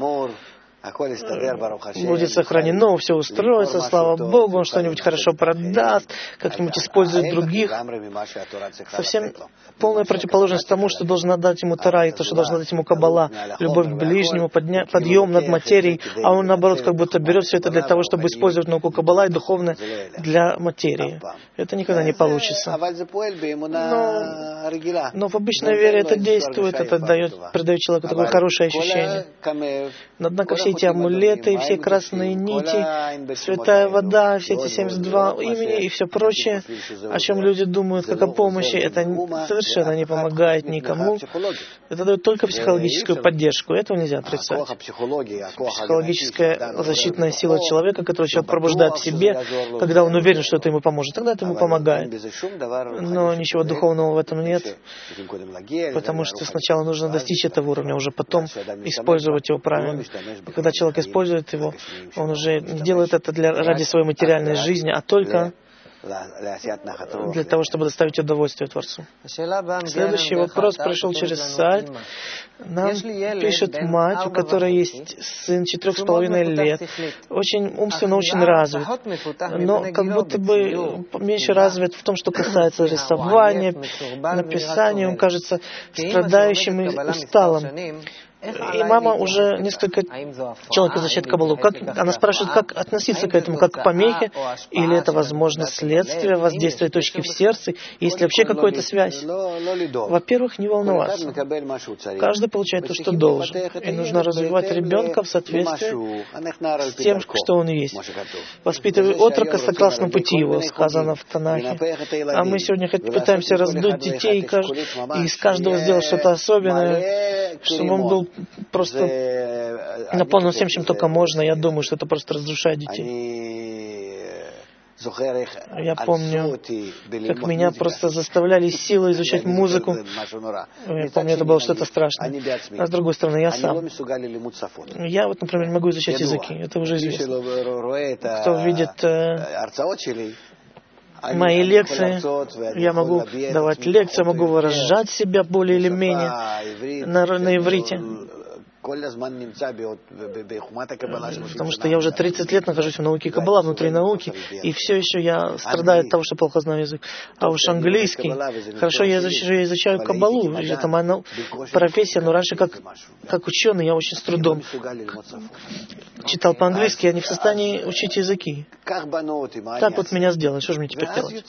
будет сохранено, все устроится, слава Богу, он что-нибудь хорошо продаст, как-нибудь использует других. Совсем полная противоположность тому, что должна дать ему Тора, и то, что должна дать ему Каббала, любовь к ближнему, подня... подъем над материей, а он, наоборот, как будто берет все это для того, чтобы использовать науку Каббала и духовное для материи. Это никогда не получится. Но, но в обычной вере это действует, это дает, придает человеку такое хорошее ощущение. Но, однако, все эти амулеты, все красные нити, святая вода, все эти семьдесят два имени и все прочее, о чем люди думают как о помощи, это совершенно не помогает никому. Это дает только психологическую поддержку. Этого нельзя отрицать. Психологическая защитная сила человека, которую человек пробуждает в себе, когда он уверен, что это ему поможет, тогда это ему помогает. Но ничего духовного в этом нет, потому что сначала нужно достичь этого уровня, уже потом использовать его правильно. И когда человек использует его, он уже не делает это для, ради своей материальной жизни, а только для того, чтобы доставить удовольствие Творцу. Следующий вопрос пришел через сайт. Нам пишет мать, у которой есть сын четырех с половиной лет, очень умственно, очень развит, но как будто бы меньше развит в том, что касается рисования, написания. Он кажется страдающим и усталым. И мама уже несколько человек изучает Каббалу. Как, она спрашивает, как относиться к этому, как к помехе, или это, возможно, следствие воздействия точки в сердце, есть ли вообще какая-то связь? Во-первых, не волноваться. Каждый получает то, что должен. И нужно развивать ребенка в соответствии с тем, что он есть. Воспитывай отрока согласно пути его, сказано в Танахе. А мы сегодня хоть пытаемся раздуть детей и из каждого сделать что-то особенное, чтобы он был просто наполнен всем, чем только можно. Я думаю, что это просто разрушает детей. Я помню, как меня просто заставляли силой изучать музыку. Я помню, это было что-то страшное. А с другой стороны, я сам. Я вот, например, не могу изучать языки. Это уже известно. Кто видит э, мои лекции, я могу давать лекции, могу выражать себя более или менее на, на иврите. Потому что я уже тридцать лет нахожусь в науке Каббала, внутри науки, и все еще я страдаю от того, что плохо знаю язык. А уж английский, хорошо, я изучаю, я изучаю Каббалу, это моя профессия, но раньше как, как ученый я очень с трудом читал по-английски, я не в состоянии учить языки. Так вот меня сделали, что же мне теперь делать?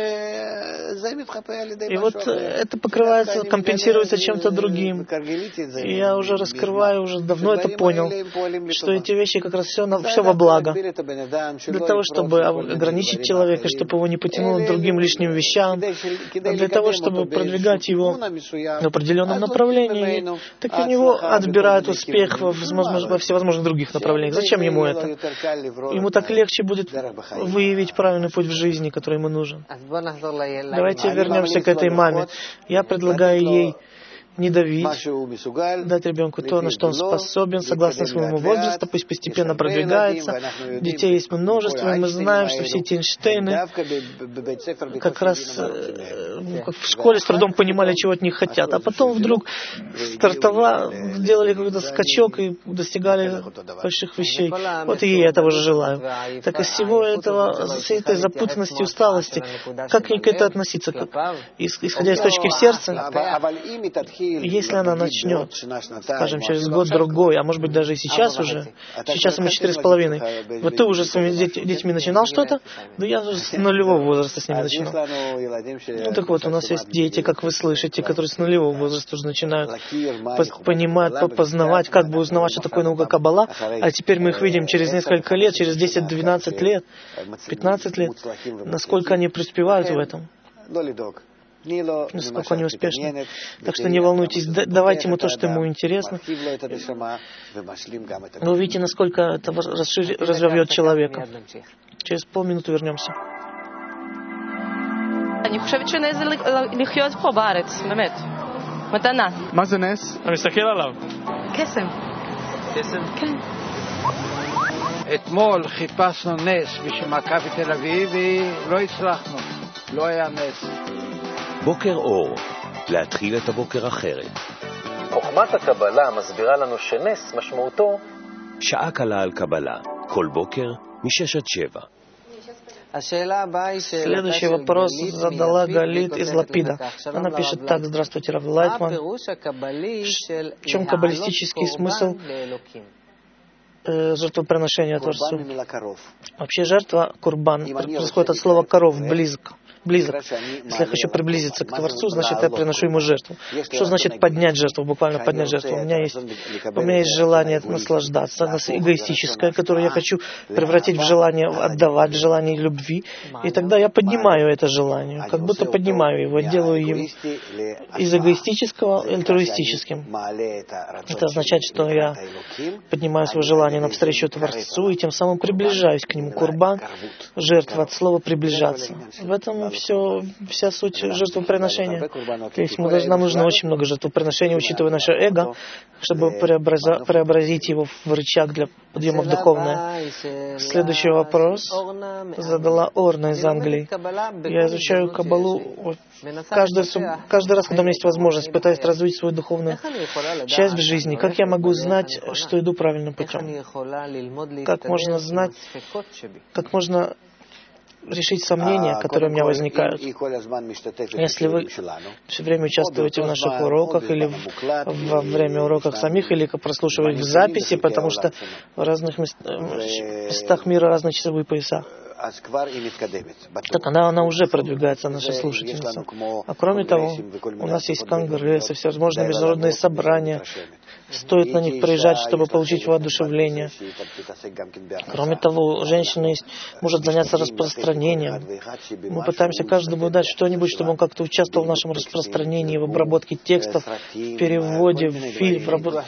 И вот это покрывается, компенсируется чем-то другим. И я уже раскрываю, уже давно это понял, что эти вещи как раз все, на, все во благо. Для того, чтобы ограничить человека, чтобы его не потянуло к другим лишним вещам, а для того, чтобы продвигать его в определенном направлении, так у него отбирают успех во, во всевозможных других направлениях. Зачем ему это? Ему так легче будет выявить правильный путь в жизни, который ему нужен. Давайте вернемся к этой маме. Я предлагаю ей не давить, дать ребенку то, на что он способен, согласно своему возрасту, пусть постепенно продвигается. Детей есть множество, и мы знаем, что все эти Эйнштейны как раз э, как в школе с трудом понимали, чего от них хотят, а потом вдруг стартовали, сделали какой-то скачок и достигали больших вещей. Вот и я этого же желаю. Так из всего этого, всей этой запутанности, усталости, как к это относиться? Как, исходя из точки в сердце, если она начнет, скажем, через год-другой, а может быть даже и сейчас уже, сейчас ему четыре с половиной, вот ты уже с своими детьми начинал что-то, да я уже с нулевого возраста с ними начинал. Ну так вот, у нас есть дети, как вы слышите, которые с нулевого возраста уже начинают понимать, познавать, как бы узнавать, что такое наука Каббала, а теперь мы их видим через несколько лет, через десять-двенадцать лет, пятнадцать лет, насколько они преуспевают в этом, насколько они успешны. Так что не волнуйтесь, давайте ему то, что ему интересно. Вы увидите, насколько это разовьет человека. Через полминуты вернемся. אני חושבת שנס זה לחיות פה בארץ, באמת. מתנה. מה זה נס? אני מסתכל עליו. קסם. קסם? כן. אתמול חיפשנו נס בשביל מכבי תל אביב ולא הצלחנו. לא היה נס. בוקר אור. להתחיל את הבוקר אחרת. חוכמת הקבלה מסבירה לנו שנס משמעותו שעה קלה על קבלה. כל בוקר משש עד שבע. Следующий вопрос задала Галит из Лапида. Она пишет так: здравствуйте, Рав Лайтман. В чем каббалистический смысл э, жертвоприношения Творцу? Вообще жертва, курбан, происходит от слова коров, близко. Близок. Если я хочу приблизиться к Творцу, значит, я приношу ему жертву. Что значит поднять жертву? Буквально поднять жертву. У меня есть, у меня есть желание наслаждаться, эгоистическое, которое я хочу превратить в желание отдавать, в желание любви. И тогда я поднимаю это желание, как будто поднимаю его, делаю его из эгоистического альтруистическим. Это означает, что я поднимаю свое желание навстречу Творцу и тем самым приближаюсь к нему. Курбан, жертва, от слова приближаться. В этом все, вся суть жертвоприношения. То есть мы, нам нужно очень много жертвоприношений, учитывая наше эго, чтобы преобраза, преобразить его в рычаг для подъема в духовное. Следующий вопрос задала Орна из Англии. Я изучаю Каббалу каждый, каждый раз, когда у меня есть возможность, пытаюсь развить свою духовную часть в жизни. Как я могу знать, что иду правильным путем? Как можно знать, как можно решить сомнения, которые у меня возникают. Если вы все время участвуете в наших уроках или во время уроков самих, или прослушиваете в записи, потому что в разных местах мира разные часовые пояса. Так она, она уже продвигается, наша слушательница. А кроме того, у нас есть конгрессы, всевозможные международные собрания. Стоит на них приезжать, чтобы получить воодушевление. Кроме того, женщина есть, может заняться распространением. Мы пытаемся каждому дать что-нибудь, чтобы он как-то участвовал в нашем распространении, в обработке текстов, в переводе, в фильм, в рабо...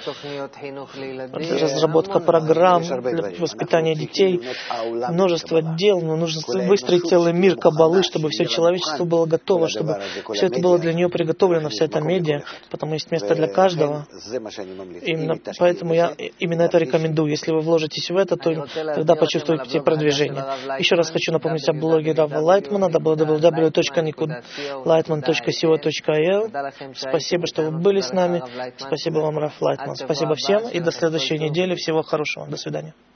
разработка программ для воспитания детей. Множество дел, но нужно выстроить целый мир Каббалы, чтобы все человечество было готово, чтобы все это было для нее приготовлено, вся эта медиа, потому есть место для каждого. Именно поэтому я именно это рекомендую. Если вы вложитесь в это, то тогда почувствуете продвижение. Еще раз хочу напомнить о блоге Рава Лайтмана дабл ю дабл ю дабл ю точка лайтман точка си о точка ай эл. Спасибо, что вы были с нами. Спасибо вам, Рав Лайтман. Спасибо всем и до следующей недели. Всего хорошего. До свидания.